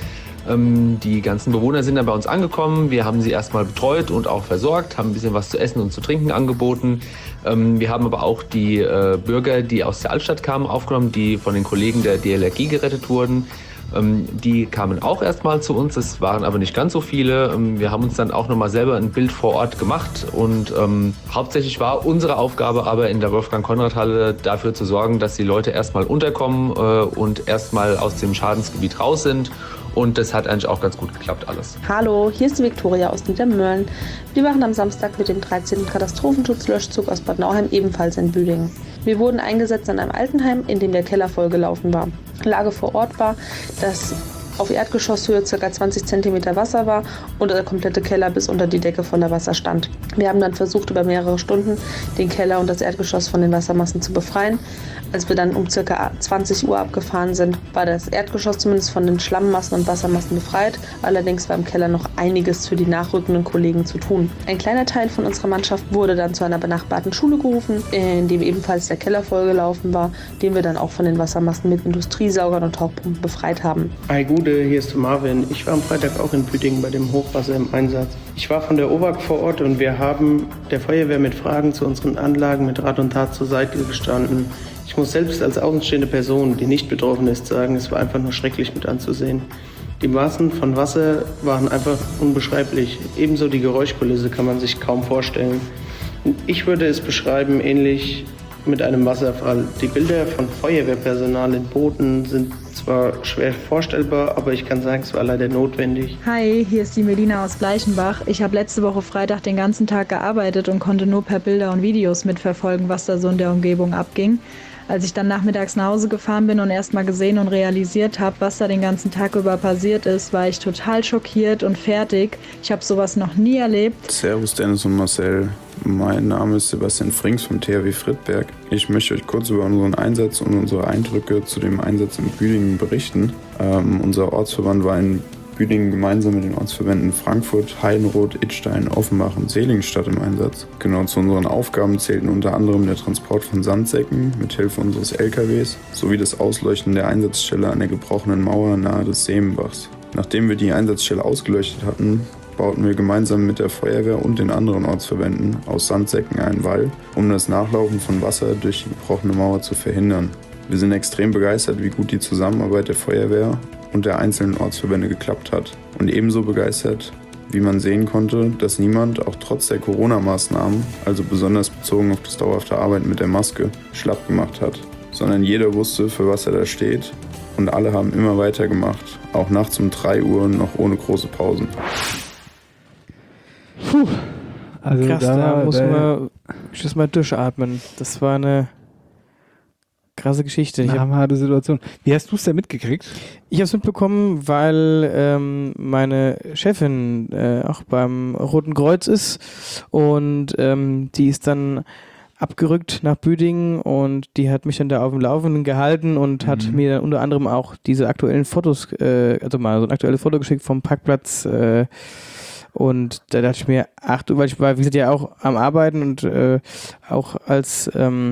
Speaker 10: Die ganzen Bewohner sind dann bei uns angekommen. Wir haben sie erstmal betreut und auch versorgt, haben ein bisschen was zu essen und zu trinken angeboten. Wir haben aber auch die Bürger, die aus der Altstadt kamen, aufgenommen, die von den Kollegen der DLRG gerettet wurden. Die kamen auch erstmal zu uns, es waren aber nicht ganz so viele. Wir haben uns dann auch nochmal selber ein Bild vor Ort gemacht und hauptsächlich war unsere Aufgabe aber in der Wolfgang-Konrad-Halle dafür zu sorgen, dass die Leute erstmal unterkommen und erstmal aus dem Schadensgebiet raus sind. Und das hat eigentlich auch ganz gut geklappt alles.
Speaker 11: Hallo, hier ist die Viktoria aus Niedermölln. Wir waren am Samstag mit dem 13. Katastrophenschutzlöschzug aus Bad Nauheim ebenfalls in Büdingen. Wir wurden eingesetzt an einem Altenheim, in dem der Keller vollgelaufen war. Lage vor Ort war, dass auf Erdgeschosshöhe ca. 20 cm Wasser war und der komplette Keller bis unter die Decke voller Wasser stand. Wir haben dann versucht, über mehrere Stunden den Keller und das Erdgeschoss von den Wassermassen zu befreien. Als wir dann um ca. 20 Uhr abgefahren sind, war das Erdgeschoss zumindest von den Schlammmassen und Wassermassen befreit. Allerdings war im Keller noch einiges für die nachrückenden Kollegen zu tun. Ein kleiner Teil von unserer Mannschaft wurde dann zu einer benachbarten Schule gerufen, in dem ebenfalls der Keller vollgelaufen war, den wir dann auch von den Wassermassen mit Industriesaugern und Tauchpumpen befreit haben.
Speaker 12: Hi Gude, hier ist Marvin. Ich war am Freitag auch in Büdingen bei dem Hochwasser im Einsatz. Ich war von der OWAG vor Ort und wir haben der Feuerwehr mit Fragen zu unseren Anlagen mit Rat und Tat zur Seite gestanden. Ich muss selbst als außenstehende Person, die nicht betroffen ist, sagen, es war einfach nur schrecklich mit anzusehen. Die Massen von Wasser waren einfach unbeschreiblich. Ebenso die Geräuschkulisse kann man sich kaum vorstellen. Und ich würde es beschreiben, ähnlich mit einem Wasserfall. Die Bilder von Feuerwehrpersonal in Booten sind war schwer vorstellbar, aber ich kann sagen, es war leider notwendig.
Speaker 13: Hi, hier ist die Melina aus Gleichenbach. Ich habe letzte Woche Freitag den ganzen Tag gearbeitet und konnte nur per Bilder und Videos mitverfolgen, was da so in der Umgebung abging. Als ich dann nachmittags nach Hause gefahren bin und erst mal gesehen und realisiert habe, was da den ganzen Tag über passiert ist, war ich total schockiert und fertig. Ich habe sowas noch nie erlebt.
Speaker 14: Servus Dennis und Marcel. Mein Name ist Sebastian Frings vom THW Friedberg. Ich möchte euch kurz über unseren Einsatz und unsere Eindrücke zu dem Einsatz in Büdingen berichten. Unser Ortsverband war in Büdingen gemeinsam mit den Ortsverbänden Frankfurt, Heidenroth, Idstein, Offenbach und Seligenstadt im Einsatz. Genau zu unseren Aufgaben zählten unter anderem der Transport von Sandsäcken mit Hilfe unseres LKWs sowie das Ausleuchten der Einsatzstelle an der gebrochenen Mauer nahe des Seemenbachs. Nachdem wir die Einsatzstelle ausgeleuchtet hatten, bauten wir gemeinsam mit der Feuerwehr und den anderen Ortsverbänden aus Sandsäcken einen Wall, um das Nachlaufen von Wasser durch die gebrochene Mauer zu verhindern. Wir sind extrem begeistert, wie gut die Zusammenarbeit der Feuerwehr und der einzelnen Ortsverbände geklappt hat. Und ebenso begeistert, wie man sehen konnte, dass niemand, auch trotz der Corona-Maßnahmen, also besonders bezogen auf das dauerhafte Arbeiten mit der Maske, schlapp gemacht hat. Sondern jeder wusste, für was er da steht und alle haben immer weitergemacht, auch nachts um 3 Uhr noch ohne große Pausen.
Speaker 2: Puh, also krass, da muss man just mal durchatmen. Das war eine krasse Geschichte.
Speaker 1: Eine harte Situation. Wie hast du es denn mitgekriegt?
Speaker 2: Ich habe es mitbekommen, weil meine Chefin auch beim Roten Kreuz ist und die ist dann abgerückt nach Büdingen und die hat mich dann da auf dem Laufenden gehalten und hat mir dann unter anderem auch diese aktuellen Fotos, also mal so ein aktuelles Foto geschickt vom Parkplatz und da dachte ich mir, ach du, weil ich war, wie gesagt, ja auch am Arbeiten und auch als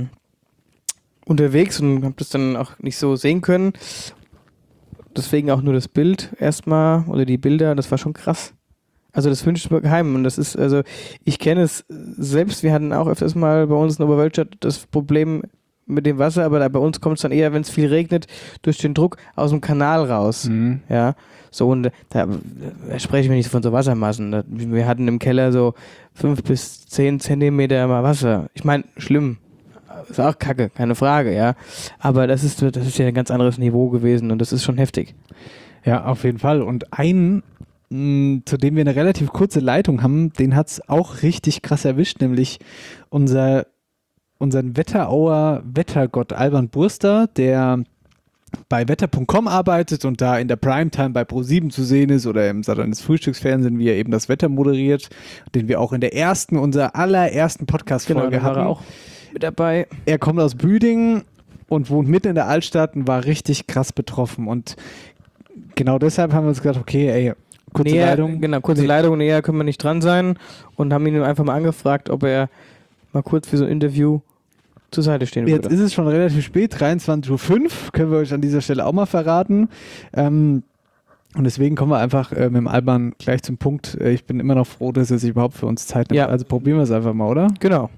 Speaker 2: unterwegs und habe das dann auch nicht so sehen können. Deswegen auch nur das Bild erstmal oder die Bilder, das war schon krass. Also das wünsche ich mir geheim und das ist, also ich kenne es selbst, wir hatten auch öfters mal bei uns in Oberwölstadt das Problem mit dem Wasser, aber bei uns kommt es dann eher, wenn es viel regnet, durch den Druck aus dem Kanal raus. Ja, so und da sprechen wir nicht von so Wassermassen. Wir hatten im Keller so 5 bis 10 Zentimeter mal Wasser. Ich meine, schlimm. Ist auch kacke, keine Frage, ja. Aber das ist ja ein ganz anderes Niveau gewesen und das ist schon heftig.
Speaker 1: Ja, auf jeden Fall. Und einen, zu dem wir eine relativ kurze Leitung haben, den hat es auch richtig krass erwischt, nämlich unseren Wetterauer Wettergott Alban Burster, der bei wetter.com arbeitet und da in der Primetime bei Pro7 zu sehen ist oder im Sat.1 Frühstücksfernsehen, wie er eben das Wetter moderiert, den wir auch in der unserer allerersten Podcast-Folge hatten.
Speaker 2: Auch mit dabei.
Speaker 1: Er kommt aus Büdingen und wohnt mitten in der Altstadt und war richtig krass betroffen und genau deshalb haben wir uns gedacht, okay, ey, kurze Leitung.
Speaker 2: Genau, kurze Leitung, näher können wir nicht dran sein und haben ihn einfach mal angefragt, ob er mal kurz für so ein Interview zur Seite stehen würde.
Speaker 1: Jetzt ist es schon relativ spät, 23:05 Uhr, können wir euch an dieser Stelle auch mal verraten. Und deswegen kommen wir einfach mit dem Alban gleich zum Punkt. Ich bin immer noch froh, dass er sich überhaupt für uns Zeit nimmt.
Speaker 2: Ja.
Speaker 1: Also probieren wir es einfach mal, oder?
Speaker 2: Genau.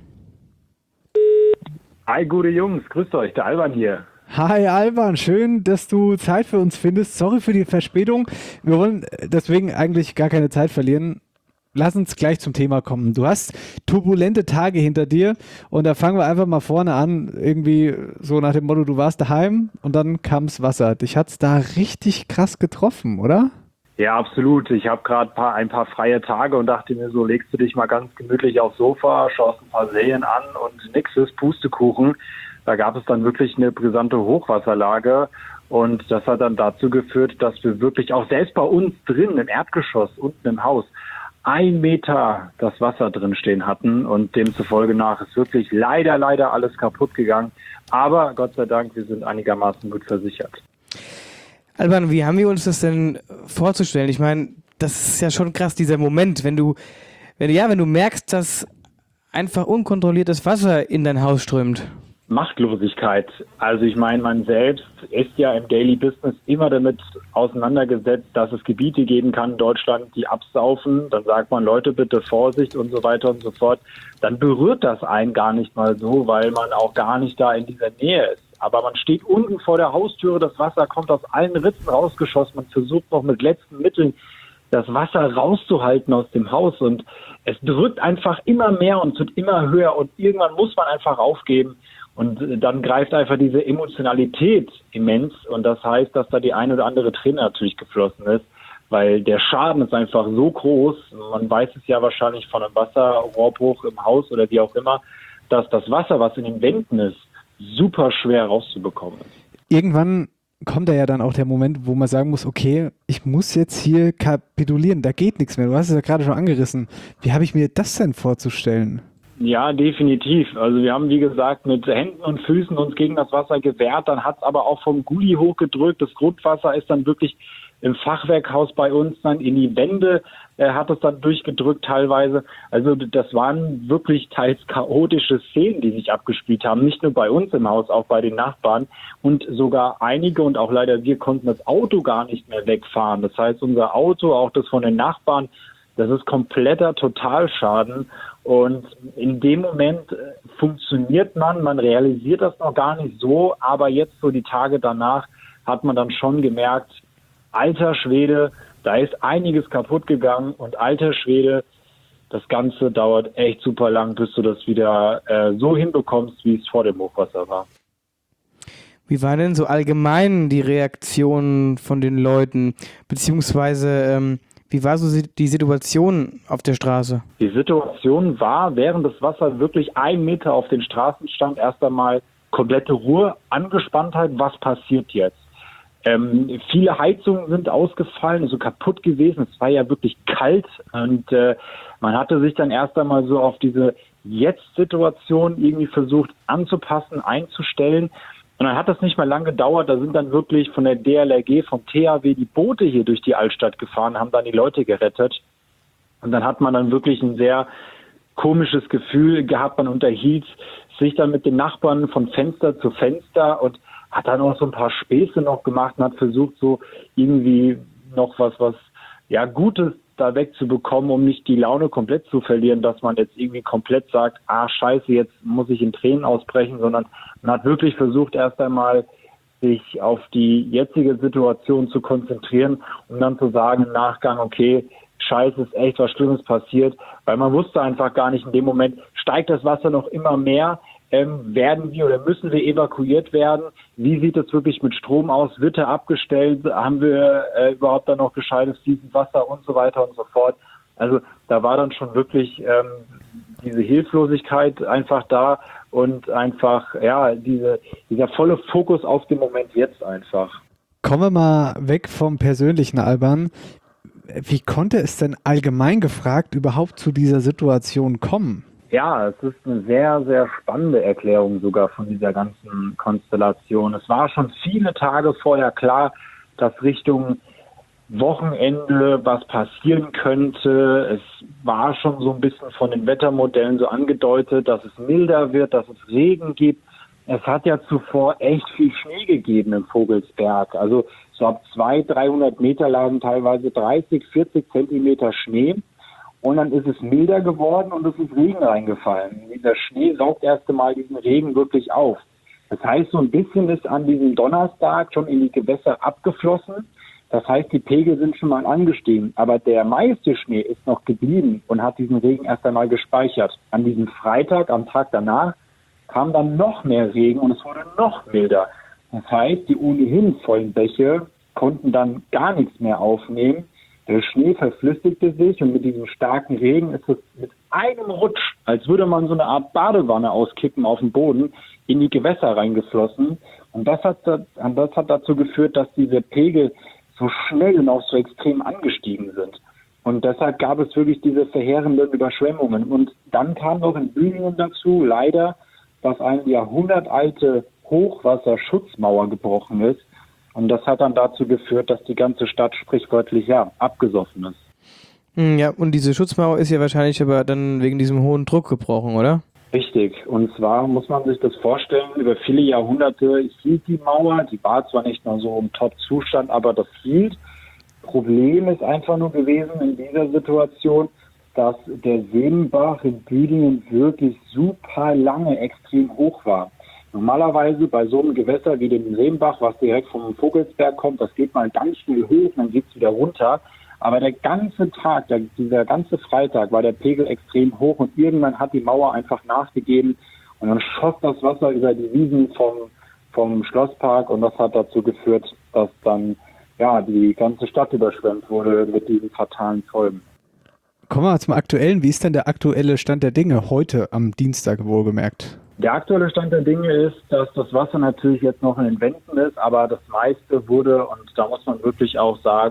Speaker 6: Hi, gute Jungs, grüßt euch, der Alban hier.
Speaker 1: Hi Alban, schön, dass du Zeit für uns findest. Sorry für die Verspätung. Wir wollen deswegen eigentlich gar keine Zeit verlieren. Lass uns gleich zum Thema kommen. Du hast turbulente Tage hinter dir und da fangen wir einfach mal vorne an, irgendwie so nach dem Motto, du warst daheim und dann kam's Wasser. Dich hat's da richtig krass getroffen, oder?
Speaker 6: Ja, absolut. Ich habe gerade ein paar freie Tage und dachte mir so, legst du dich mal ganz gemütlich aufs Sofa, schaust ein paar Serien an und nix ist Pustekuchen. Da gab es dann wirklich eine brisante Hochwasserlage und das hat dann dazu geführt, dass wir wirklich auch selbst bei uns drin im Erdgeschoss, unten im Haus, 1 Meter das Wasser drin stehen hatten und demzufolge nach ist wirklich leider alles kaputt gegangen. Aber Gott sei Dank, wir sind einigermaßen gut versichert.
Speaker 2: Alban, wie haben wir uns das denn vorzustellen? Ich meine, das ist ja schon krass, dieser Moment, wenn du merkst, dass einfach unkontrolliertes Wasser in dein Haus strömt.
Speaker 6: Machtlosigkeit. Also ich meine, man selbst ist ja im Daily Business immer damit auseinandergesetzt, dass es Gebiete geben kann in Deutschland, die absaufen. Dann sagt man, Leute, bitte Vorsicht und so weiter und so fort. Dann berührt das einen gar nicht mal so, weil man auch gar nicht da in dieser Nähe ist. Aber man steht unten vor der Haustüre, das Wasser kommt aus allen Ritzen rausgeschossen. Man versucht noch mit letzten Mitteln das Wasser rauszuhalten aus dem Haus und es drückt einfach immer mehr und wird immer höher und irgendwann muss man einfach aufgeben. Und dann greift einfach diese Emotionalität immens und das heißt, dass da die eine oder andere Träne natürlich geflossen ist, weil der Schaden ist einfach so groß. Man weiß es ja wahrscheinlich von einem Wasserrohrbruch im Haus oder wie auch immer, dass das Wasser, was in den Wänden ist, super schwer rauszubekommen ist.
Speaker 1: Irgendwann kommt da ja dann auch der Moment, wo man sagen muss, okay, ich muss jetzt hier kapitulieren, da geht nichts mehr. Du hast es ja gerade schon angerissen. Wie habe ich mir das denn vorzustellen?
Speaker 6: Ja, definitiv. Also wir haben, wie gesagt, mit Händen und Füßen uns gegen das Wasser gewehrt. Dann hat es aber auch vom Gully hochgedrückt. Das Grundwasser ist dann wirklich im Fachwerkhaus bei uns dann in die Wände, hat es dann durchgedrückt teilweise. Also das waren wirklich teils chaotische Szenen, die sich abgespielt haben. Nicht nur bei uns im Haus, auch bei den Nachbarn. Und sogar einige und auch leider wir konnten das Auto gar nicht mehr wegfahren. Das heißt, unser Auto, auch das von den Nachbarn, das ist kompletter Totalschaden. Und in dem Moment funktioniert man realisiert das noch gar nicht so, aber jetzt so die Tage danach hat man dann schon gemerkt, alter Schwede, da ist einiges kaputt gegangen und alter Schwede, das Ganze dauert echt super lang, bis du das wieder so hinbekommst, wie es vor dem Hochwasser war.
Speaker 2: Wie war denn so allgemein die Reaktion von den Leuten, beziehungsweise wie war so die Situation auf der Straße?
Speaker 6: Die Situation war, während das Wasser wirklich 1 Meter auf den Straßen stand, erst einmal komplette Ruhe, Angespanntheit, was passiert jetzt? Viele Heizungen sind ausgefallen, also kaputt gewesen. Es war ja wirklich kalt und man hatte sich dann erst einmal so auf diese Jetzt-Situation irgendwie versucht anzupassen, einzustellen. Und dann hat das nicht mehr lange gedauert. Da sind dann wirklich von der DLRG, vom THW die Boote hier durch die Altstadt gefahren, haben dann die Leute gerettet. Und dann hat man dann wirklich ein sehr komisches Gefühl gehabt. Man unterhielt sich dann mit den Nachbarn von Fenster zu Fenster und hat dann auch so ein paar Späße noch gemacht und hat versucht, so irgendwie noch was ja Gutes da wegzubekommen, um nicht die Laune komplett zu verlieren, dass man jetzt irgendwie komplett sagt, scheiße, jetzt muss ich in Tränen ausbrechen, sondern man hat wirklich versucht, erst einmal sich auf die jetzige Situation zu konzentrieren und dann zu sagen im Nachgang, okay, scheiße, ist echt was Schlimmes passiert, weil man wusste einfach gar nicht in dem Moment, steigt das Wasser noch immer mehr, werden wir oder müssen wir evakuiert werden? Wie sieht es wirklich mit Strom aus? Wird er abgestellt? Haben wir überhaupt dann noch gescheites fließendes Wasser und so weiter und so fort? Also da war dann schon wirklich diese Hilflosigkeit einfach da und einfach dieser volle Fokus auf den Moment jetzt einfach.
Speaker 1: Kommen wir mal weg vom persönlichen, Alban. Wie konnte es denn allgemein gefragt überhaupt zu dieser Situation kommen?
Speaker 6: Ja, es ist eine sehr, sehr spannende Erklärung sogar von dieser ganzen Konstellation. Es war schon viele Tage vorher klar, dass Richtung Wochenende was passieren könnte. Es war schon so ein bisschen von den Wettermodellen so angedeutet, dass es milder wird, dass es Regen gibt. Es hat ja zuvor echt viel Schnee gegeben im Vogelsberg. Also so ab 200-300 Meter lagen teilweise 30-40 Zentimeter Schnee. Und dann ist es milder geworden und es ist Regen reingefallen. Dieser Schnee saugt erst einmal diesen Regen wirklich auf. Das heißt, so ein bisschen ist an diesem Donnerstag schon in die Gewässer abgeflossen. Das heißt, die Pegel sind schon mal angestiegen. Aber der meiste Schnee ist noch geblieben und hat diesen Regen erst einmal gespeichert. An diesem Freitag, am Tag danach, kam dann noch mehr Regen und es wurde noch milder. Das heißt, die ohnehin vollen Bäche konnten dann gar nichts mehr aufnehmen. Der Schnee verflüssigte sich und mit diesem starken Regen ist es mit einem Rutsch, als würde man so eine Art Badewanne auskippen auf dem Boden, in die Gewässer reingeflossen. Und das hat dazu geführt, dass diese Pegel so schnell und auch so extrem angestiegen sind. Und deshalb gab es wirklich diese verheerenden Überschwemmungen. Und dann kam noch in Büdingen dazu, leider, dass eine jahrhundertalte Hochwasserschutzmauer gebrochen ist. Und das hat dann dazu geführt, dass die ganze Stadt sprichwörtlich abgesoffen ist.
Speaker 2: Ja, und diese Schutzmauer ist ja wahrscheinlich aber dann wegen diesem hohen Druck gebrochen, oder?
Speaker 6: Richtig. Und zwar muss man sich das vorstellen, über viele Jahrhunderte hielt die Mauer, die war zwar nicht mehr so im Top-Zustand, aber das hielt. Problem ist einfach nur gewesen in dieser Situation, dass der Seemenbach in Büdingen wirklich super lange extrem hoch war. Normalerweise bei so einem Gewässer wie dem Seemenbach, was direkt vom Vogelsberg kommt, das geht mal ganz schnell hoch, dann geht es wieder runter. Aber der ganze Tag, dieser ganze Freitag war der Pegel extrem hoch und irgendwann hat die Mauer einfach nachgegeben Und dann schoss das Wasser über die Wiesen vom Schlosspark und das hat dazu geführt, dass dann die ganze Stadt überschwemmt wurde mit diesen fatalen Folgen.
Speaker 1: Kommen wir mal zum Aktuellen. Wie ist denn der aktuelle Stand der Dinge heute am Dienstag wohlgemerkt?
Speaker 6: Der aktuelle Stand der Dinge ist, dass das Wasser natürlich jetzt noch in den Wänden ist, aber das meiste wurde, und da muss man wirklich auch sagen,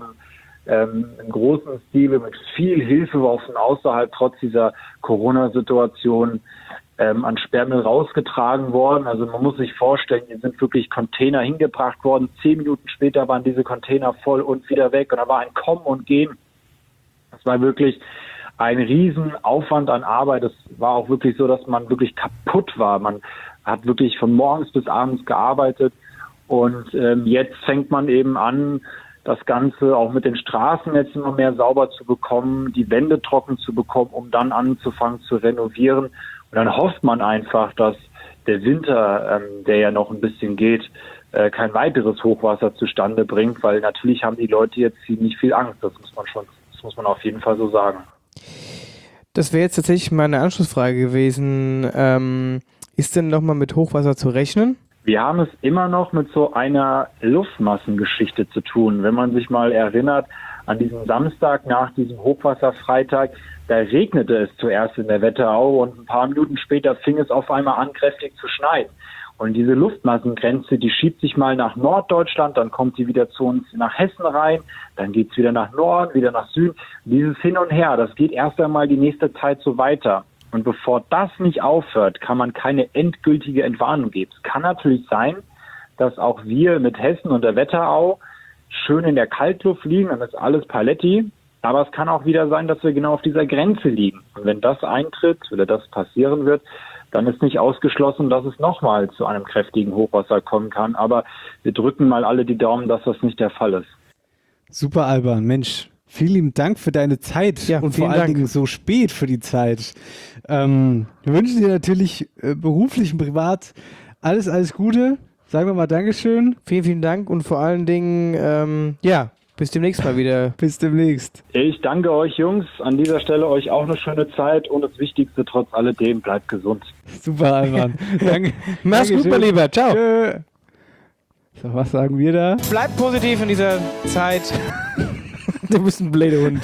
Speaker 6: im großen Stile mit viel Hilfe auch von außerhalb trotz dieser Corona-Situation an Sperrmüll rausgetragen worden. Also man muss sich vorstellen, hier sind wirklich Container hingebracht worden. 10 Minuten später waren diese Container voll und wieder weg. Und da war ein Kommen und Gehen. Das war wirklich ein Riesenaufwand an Arbeit. Es war auch wirklich so, dass man wirklich kaputt war. Man hat wirklich von morgens bis abends gearbeitet. Und jetzt fängt man eben an, das Ganze auch mit den Straßen jetzt immer mehr sauber zu bekommen, die Wände trocken zu bekommen, um dann anzufangen zu renovieren. Und dann hofft man einfach, dass der Winter, der ja noch ein bisschen geht, kein weiteres Hochwasser zustande bringt, weil natürlich haben die Leute jetzt ziemlich viel Angst. Das muss man auf jeden Fall so sagen.
Speaker 2: Das wäre jetzt tatsächlich meine Anschlussfrage gewesen. Ist denn nochmal mit Hochwasser zu rechnen?
Speaker 6: Wir haben es immer noch mit so einer Luftmassengeschichte zu tun. Wenn man sich mal erinnert, an diesem Samstag nach diesem Hochwasserfreitag, da regnete es zuerst in der Wetterau und ein paar Minuten später fing es auf einmal an, kräftig zu schneien. Und diese Luftmassengrenze, die schiebt sich mal nach Norddeutschland, dann kommt sie wieder zu uns nach Hessen rein, dann geht's wieder nach Norden, wieder nach Süden. Dieses Hin und Her, das geht erst einmal die nächste Zeit so weiter. Und bevor das nicht aufhört, kann man keine endgültige Entwarnung geben. Es kann natürlich sein, dass auch wir mit Hessen und der Wetterau schön in der Kaltluft liegen, dann ist alles Paletti. Aber es kann auch wieder sein, dass wir genau auf dieser Grenze liegen. Und wenn das eintritt oder das passieren wird, dann ist nicht ausgeschlossen, dass es nochmal zu einem kräftigen Hochwasser kommen kann. Aber wir drücken mal alle die Daumen, dass das nicht der Fall ist.
Speaker 1: Super, Alban. Mensch, vielen lieben Dank für deine Zeit und vor allen Dingen so spät für die Zeit. Wir wünschen dir natürlich beruflich und privat alles Gute. Sagen wir mal Dankeschön.
Speaker 2: Vielen, vielen Dank und vor allen Dingen, bis demnächst mal wieder.
Speaker 1: Bis demnächst.
Speaker 6: Ich danke euch, Jungs. An dieser Stelle euch auch eine schöne Zeit und das Wichtigste trotz alledem, bleibt gesund.
Speaker 1: Super, Alban. Danke.
Speaker 2: Mach's gut, mein Lieber. Ciao.
Speaker 1: Tschö. So, was sagen wir da?
Speaker 2: Bleibt positiv in dieser Zeit. Du bist ein blöder Hund.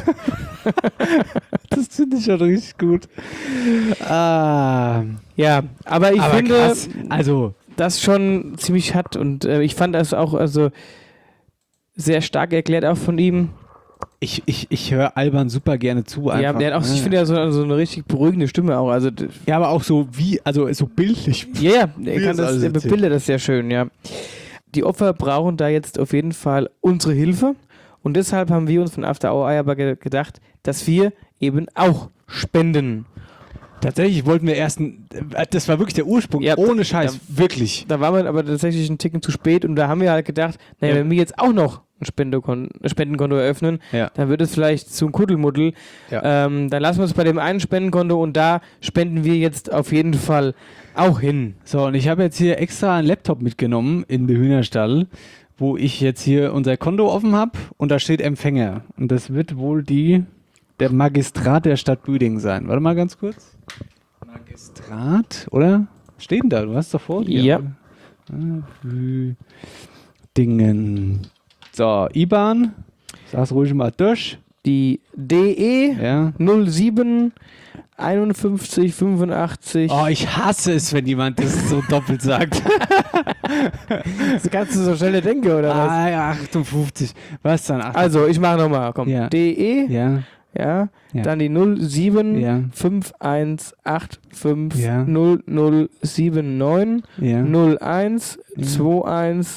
Speaker 1: Das finde ich schon richtig gut.
Speaker 2: Ja, aber ich finde,
Speaker 1: krass. Also
Speaker 2: das schon ziemlich hat und ich fand das auch sehr stark erklärt auch von ihm.
Speaker 1: Ich höre Alban super gerne zu. Einfach.
Speaker 2: Ja, der hat auch, ich finde ja so eine richtig beruhigende Stimme auch. Also,
Speaker 1: ja, aber auch so so bildlich.
Speaker 2: Ja, der bebildert das sehr schön, ja. Die Opfer brauchen da jetzt auf jeden Fall unsere Hilfe und deshalb haben wir uns von After Hour aber gedacht, dass wir eben auch spenden.
Speaker 1: Tatsächlich wollten wir das war wirklich der Ursprung, ohne Scheiß, wirklich.
Speaker 2: Da waren wir aber tatsächlich einen Ticken zu spät und da haben wir halt gedacht, wenn wir jetzt auch noch ein Spendenkonto eröffnen, dann wird es vielleicht zu einem Kuddelmuddel. Dann lassen wir es bei dem einen Spendenkonto und da spenden wir jetzt auf jeden Fall auch hin.
Speaker 1: So, und ich habe jetzt hier extra einen Laptop mitgenommen in den Hühnerstall, wo ich jetzt hier unser Konto offen habe und da steht Empfänger. Und das wird wohl der Magistrat der Stadt Büdingen sein. Warte mal ganz kurz. Magistrat, oder? Steht denn da? Du hast doch vor dir.
Speaker 2: Ja.
Speaker 1: Büdingen. So, IBAN. Sag's ruhig mal durch.
Speaker 2: Die DE 07 51 85.
Speaker 1: Oh, ich hasse es, wenn jemand das so doppelt sagt.
Speaker 2: Das kannst du so schnell denken, oder was?
Speaker 1: Ah, ja, 58. Was dann? 58?
Speaker 2: Also, ich mache nochmal. Komm.
Speaker 1: Ja.
Speaker 2: DE.
Speaker 1: Ja.
Speaker 2: Dann die 07 5185 0079 01 21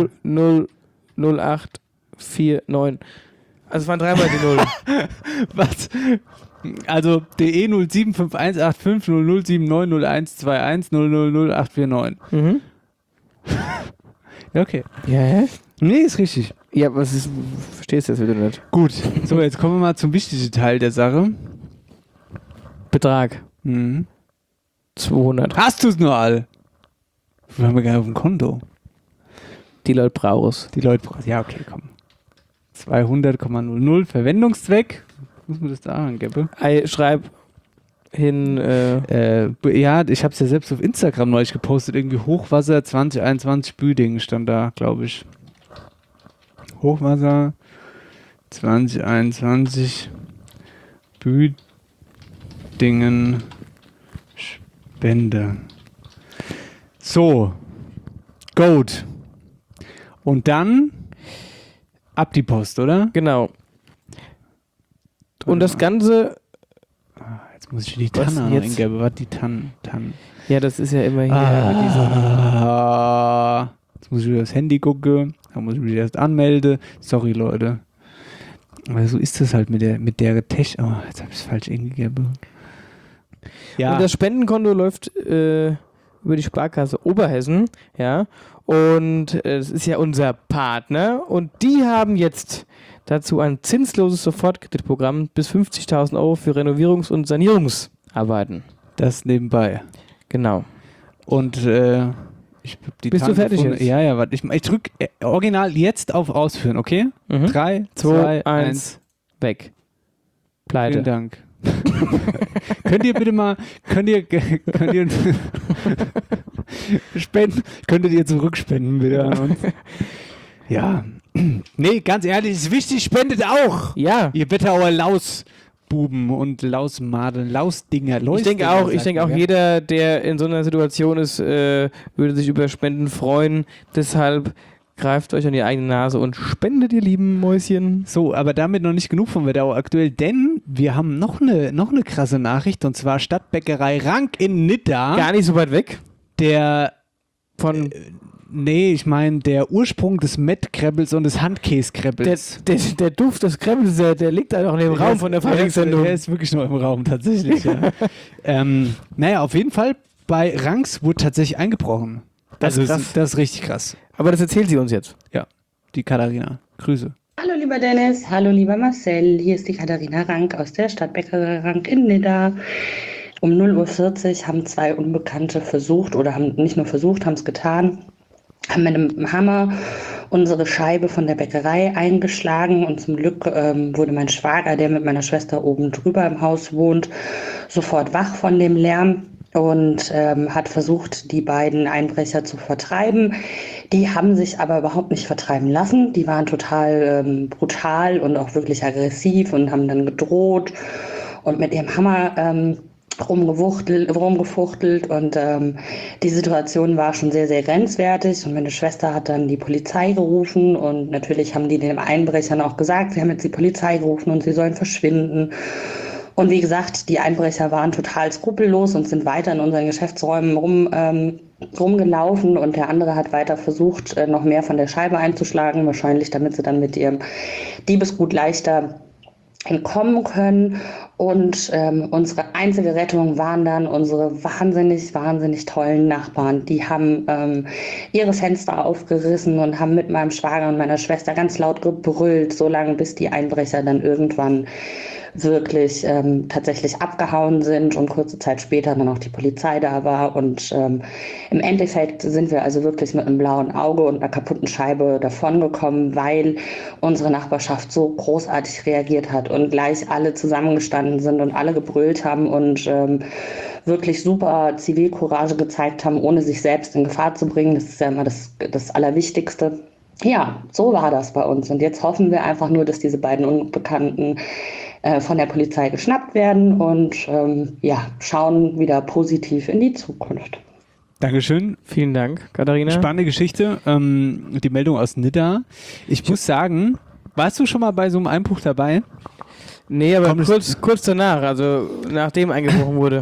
Speaker 2: 0008 49. Also es waren dreimal die 0.
Speaker 1: Was? Also DE 075185 0079 0121 000849.
Speaker 2: Mhm.
Speaker 1: Okay.
Speaker 2: Ja, hä?
Speaker 1: Nee, ist richtig.
Speaker 2: Ja, was ist. Verstehst du das wieder nicht?
Speaker 1: Gut. So, jetzt kommen wir mal zum wichtigen Teil der Sache.
Speaker 2: Betrag. 200.
Speaker 1: Hast du es nur all? Wir haben ja gar nicht auf dem Konto.
Speaker 2: Die Leute brauchen es.
Speaker 1: Ja, okay, komm. 200,00 Verwendungszweck. Muss man das da angeben?
Speaker 2: Schreib hin.
Speaker 1: Ja, ich habe es ja selbst auf Instagram neulich gepostet. Irgendwie Hochwasser 2021 Büdingen stand da, glaube ich. Hochwasser 2021 Büdingen Spende. So, Goat. Und dann ab die Post, oder?
Speaker 2: Genau. Und das Ganze.
Speaker 1: Jetzt muss ich die Tanne eingeben. Was die Tanne?
Speaker 2: Ja, das ist ja immer hier.
Speaker 1: Jetzt muss ich wieder das Handy gucken. Da muss ich mich erst anmelden. Sorry, Leute. Aber so ist das halt mit der Technik. Oh, jetzt habe ich es falsch eingegeben. Ja.
Speaker 2: Und das Spendenkonto läuft über die Sparkasse Oberhessen, ja. Und es ist ja unser Partner. Und die haben jetzt dazu ein zinsloses Sofortkreditprogramm bis 50.000 € für Renovierungs- und Sanierungsarbeiten.
Speaker 1: Das nebenbei.
Speaker 2: Genau.
Speaker 1: Und
Speaker 2: Bist du fertig jetzt?
Speaker 1: Ja, warte. Ich drücke original jetzt auf Ausführen, okay? 3, 2, 1,
Speaker 2: weg. Pleite.
Speaker 1: Vielen Dank. Könnt ihr bitte mal, spenden? Könntet ihr zurückspenden bitte an uns? Ja. Nee, ganz ehrlich, ist wichtig, spendet auch.
Speaker 2: Ja.
Speaker 1: Ihr Wetterauer Lausbuben und Lausmadeln, Lausdinger.
Speaker 2: Ich denke auch, jeder, der in so einer Situation ist, würde sich über Spenden freuen. Deshalb greift euch an die eigene Nase und spendet, ihr lieben Mäuschen.
Speaker 1: So, aber damit noch nicht genug vom Wetterauer aktuell, denn wir haben noch eine krasse Nachricht, und zwar Stadtbäckerei Rank in Nidda.
Speaker 2: Gar nicht so weit weg.
Speaker 1: Der der Ursprung des Mettkrebbels und des Handkäskrebbels.
Speaker 2: Der Duft des Krebbels, der liegt da noch in dem Raum von der Faschingssendung.
Speaker 1: Der ist wirklich noch im Raum, tatsächlich. Ja. Auf jeden Fall, bei Ranks wurde tatsächlich eingebrochen.
Speaker 2: Das ist krass.
Speaker 1: Das ist richtig krass.
Speaker 2: Aber das erzählt sie uns jetzt.
Speaker 1: Ja, die Katharina. Grüße.
Speaker 15: Hallo lieber Dennis, hallo lieber Marcel, hier ist die Katharina Rank aus der Stadtbäckerei Rank in Nidda. Um 0:40 Uhr haben 2 Unbekannte versucht, oder haben nicht nur versucht, haben es getan, haben mit einem Hammer unsere Scheibe von der Bäckerei eingeschlagen, und zum Glück wurde mein Schwager, der mit meiner Schwester oben drüber im Haus wohnt, sofort wach von dem Lärm und hat versucht, die beiden Einbrecher zu vertreiben. Die haben sich aber überhaupt nicht vertreiben lassen. Die waren total brutal und auch wirklich aggressiv und haben dann gedroht und mit ihrem Hammer rumgefuchtelt, und die Situation war schon sehr, sehr grenzwertig, und meine Schwester hat dann die Polizei gerufen, und natürlich haben die den Einbrechern auch gesagt, sie haben jetzt die Polizei gerufen und sie sollen verschwinden. Und wie gesagt, die Einbrecher waren total skrupellos und sind weiter in unseren Geschäftsräumen rumgelaufen, und der andere hat weiter versucht, noch mehr von der Scheibe einzuschlagen, wahrscheinlich damit sie dann mit ihrem Diebesgut leichter entkommen können. Und unsere einzige Rettung waren dann unsere wahnsinnig, wahnsinnig tollen Nachbarn. Die haben ihre Fenster aufgerissen und haben mit meinem Schwager und meiner Schwester ganz laut gebrüllt, so lange bis die Einbrecher dann irgendwann wirklich tatsächlich abgehauen sind und kurze Zeit später dann auch die Polizei da war. Und im Endeffekt sind wir also wirklich mit einem blauen Auge und einer kaputten Scheibe davongekommen, weil unsere Nachbarschaft so großartig reagiert hat und gleich alle zusammengestanden sind und alle gebrüllt haben und wirklich super Zivilcourage gezeigt haben, ohne sich selbst in Gefahr zu bringen. Das ist ja immer das Allerwichtigste. Ja, so war das bei uns. Und jetzt hoffen wir einfach nur, dass diese beiden Unbekannten von der Polizei geschnappt werden und schauen wieder positiv in die Zukunft.
Speaker 1: Dankeschön.
Speaker 2: Vielen Dank, Katharina.
Speaker 1: Spannende Geschichte. Die Meldung aus Nidda. Ich muss sagen, warst du schon mal bei so einem Einbruch dabei?
Speaker 2: Nee, aber kurz danach, also nachdem eingebrochen wurde.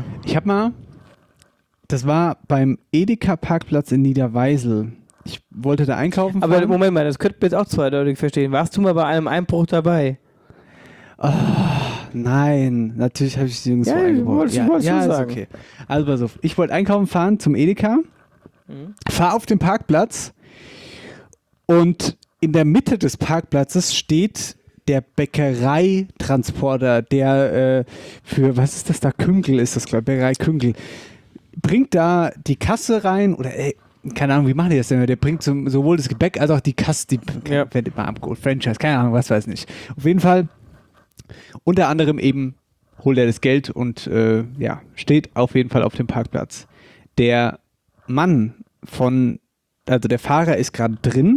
Speaker 1: Das war beim Edeka-Parkplatz in Niederweisel. Ich wollte da einkaufen fahren.
Speaker 2: Aber Moment mal, das könnte man jetzt auch zweideutig verstehen. Warst du mal bei einem Einbruch dabei?
Speaker 1: Oh, nein, natürlich habe ich die Jungs eingebrochen.
Speaker 2: Ich wollte sagen.
Speaker 1: Okay. Also pass auf, ich wollte einkaufen fahren zum Edeka, fahre auf den Parkplatz, und in der Mitte des Parkplatzes steht der Bäckereitransporter, der für, was ist das da, Künkel ist das, glaube ich, Bäckerei Künkel, bringt da die Kasse rein, oder keine Ahnung, wie machen die das denn? Der bringt sowohl das Gebäck als auch die Kasse, wird immer abgeholt, Franchise, keine Ahnung, was weiß nicht. Auf jeden Fall unter anderem eben holt er das Geld und steht auf jeden Fall auf dem Parkplatz. Der Mann also der Fahrer ist gerade drin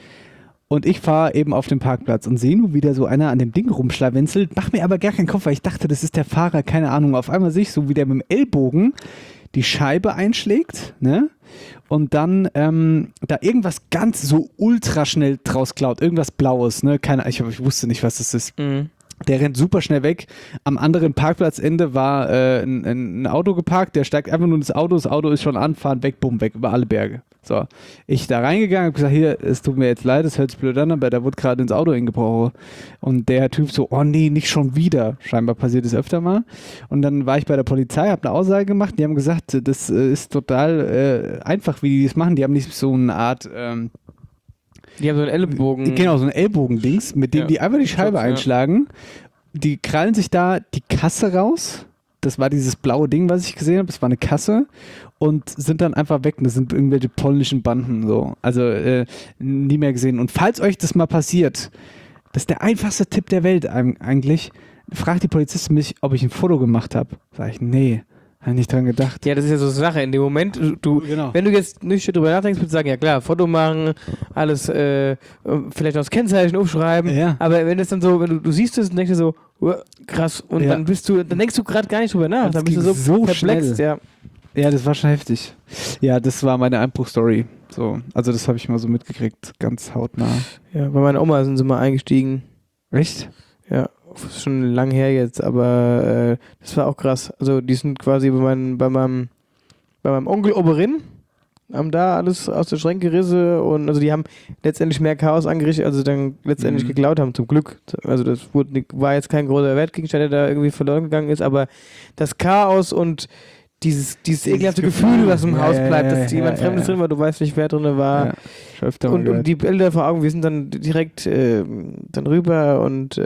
Speaker 1: und ich fahre eben auf dem Parkplatz und sehe nur wieder so einer an dem Ding rumschlawenzelt, mach mir aber gar keinen Kopf, weil ich dachte, das ist der Fahrer, keine Ahnung. Auf einmal sehe ich so, wie der mit dem Ellbogen die Scheibe einschlägt, ne? Und dann da irgendwas ganz so ultra schnell draus klaut, irgendwas Blaues, ne? Ich wusste nicht, was das ist. Mhm. Der rennt super schnell weg. Am anderen Parkplatzende war ein Auto geparkt, der steigt einfach nur ins Auto, das Auto ist schon anfahren, weg, bumm, weg, über alle Berge. So, ich da reingegangen, hab gesagt, hier, es tut mir jetzt leid, es hört sich blöd an, aber da wurde gerade ins Auto eingebrochen. Und der Typ so, oh nee, nicht schon wieder. Scheinbar passiert es öfter mal. Und dann war ich bei der Polizei, habe eine Aussage gemacht, die haben gesagt, das ist total einfach, wie die das machen. Die haben nicht so eine Art... die haben
Speaker 2: so einen Ellbogen.
Speaker 1: Genau, so ein Ellbogendings, mit dem die einfach die Scheibe einschlagen. Die krallen sich da die Kasse raus. Das war dieses blaue Ding, was ich gesehen habe. Das war eine Kasse. Und sind dann einfach weg. Das sind irgendwelche polnischen Banden. So. Also nie mehr gesehen. Und falls euch das mal passiert, das ist der einfachste Tipp der Welt eigentlich, fragt die Polizistin mich, ob ich ein Foto gemacht habe. Sag ich, nee. Habe ich nicht dran gedacht.
Speaker 2: Ja, das ist ja so eine Sache. In dem Moment, wenn du jetzt nicht drüber nachdenkst, würdest du sagen, ja klar, Foto machen, alles, vielleicht auch das Kennzeichen aufschreiben. Ja. Aber wenn das dann so, wenn du siehst es und denkst dir so, krass, und dann denkst du gerade gar nicht drüber nach. Dann bist du so perplex.
Speaker 1: Ja, das war schon heftig. Ja, das war meine Einbruchstory. So, also das habe ich mal so mitgekriegt, ganz hautnah.
Speaker 2: Ja, bei meiner Oma sind sie mal eingestiegen.
Speaker 1: Echt?
Speaker 2: Ja. Ist schon lang her jetzt, aber das war auch krass. Also die sind quasi bei meinem Onkel Oberin, haben da alles aus der Schränke gerissen und also die haben letztendlich mehr Chaos angerichtet, als sie dann letztendlich geklaut haben, zum Glück. Also das war jetzt kein großer Wertgegenstand, der da irgendwie verloren gegangen ist, aber das Chaos und dieses ekelhafte Gefühl, was im Haus bleibt, dass jemand Fremdes drin war, du weißt nicht, wer drin war. Ja, und die Bilder vor Augen, wir sind dann direkt dann rüber und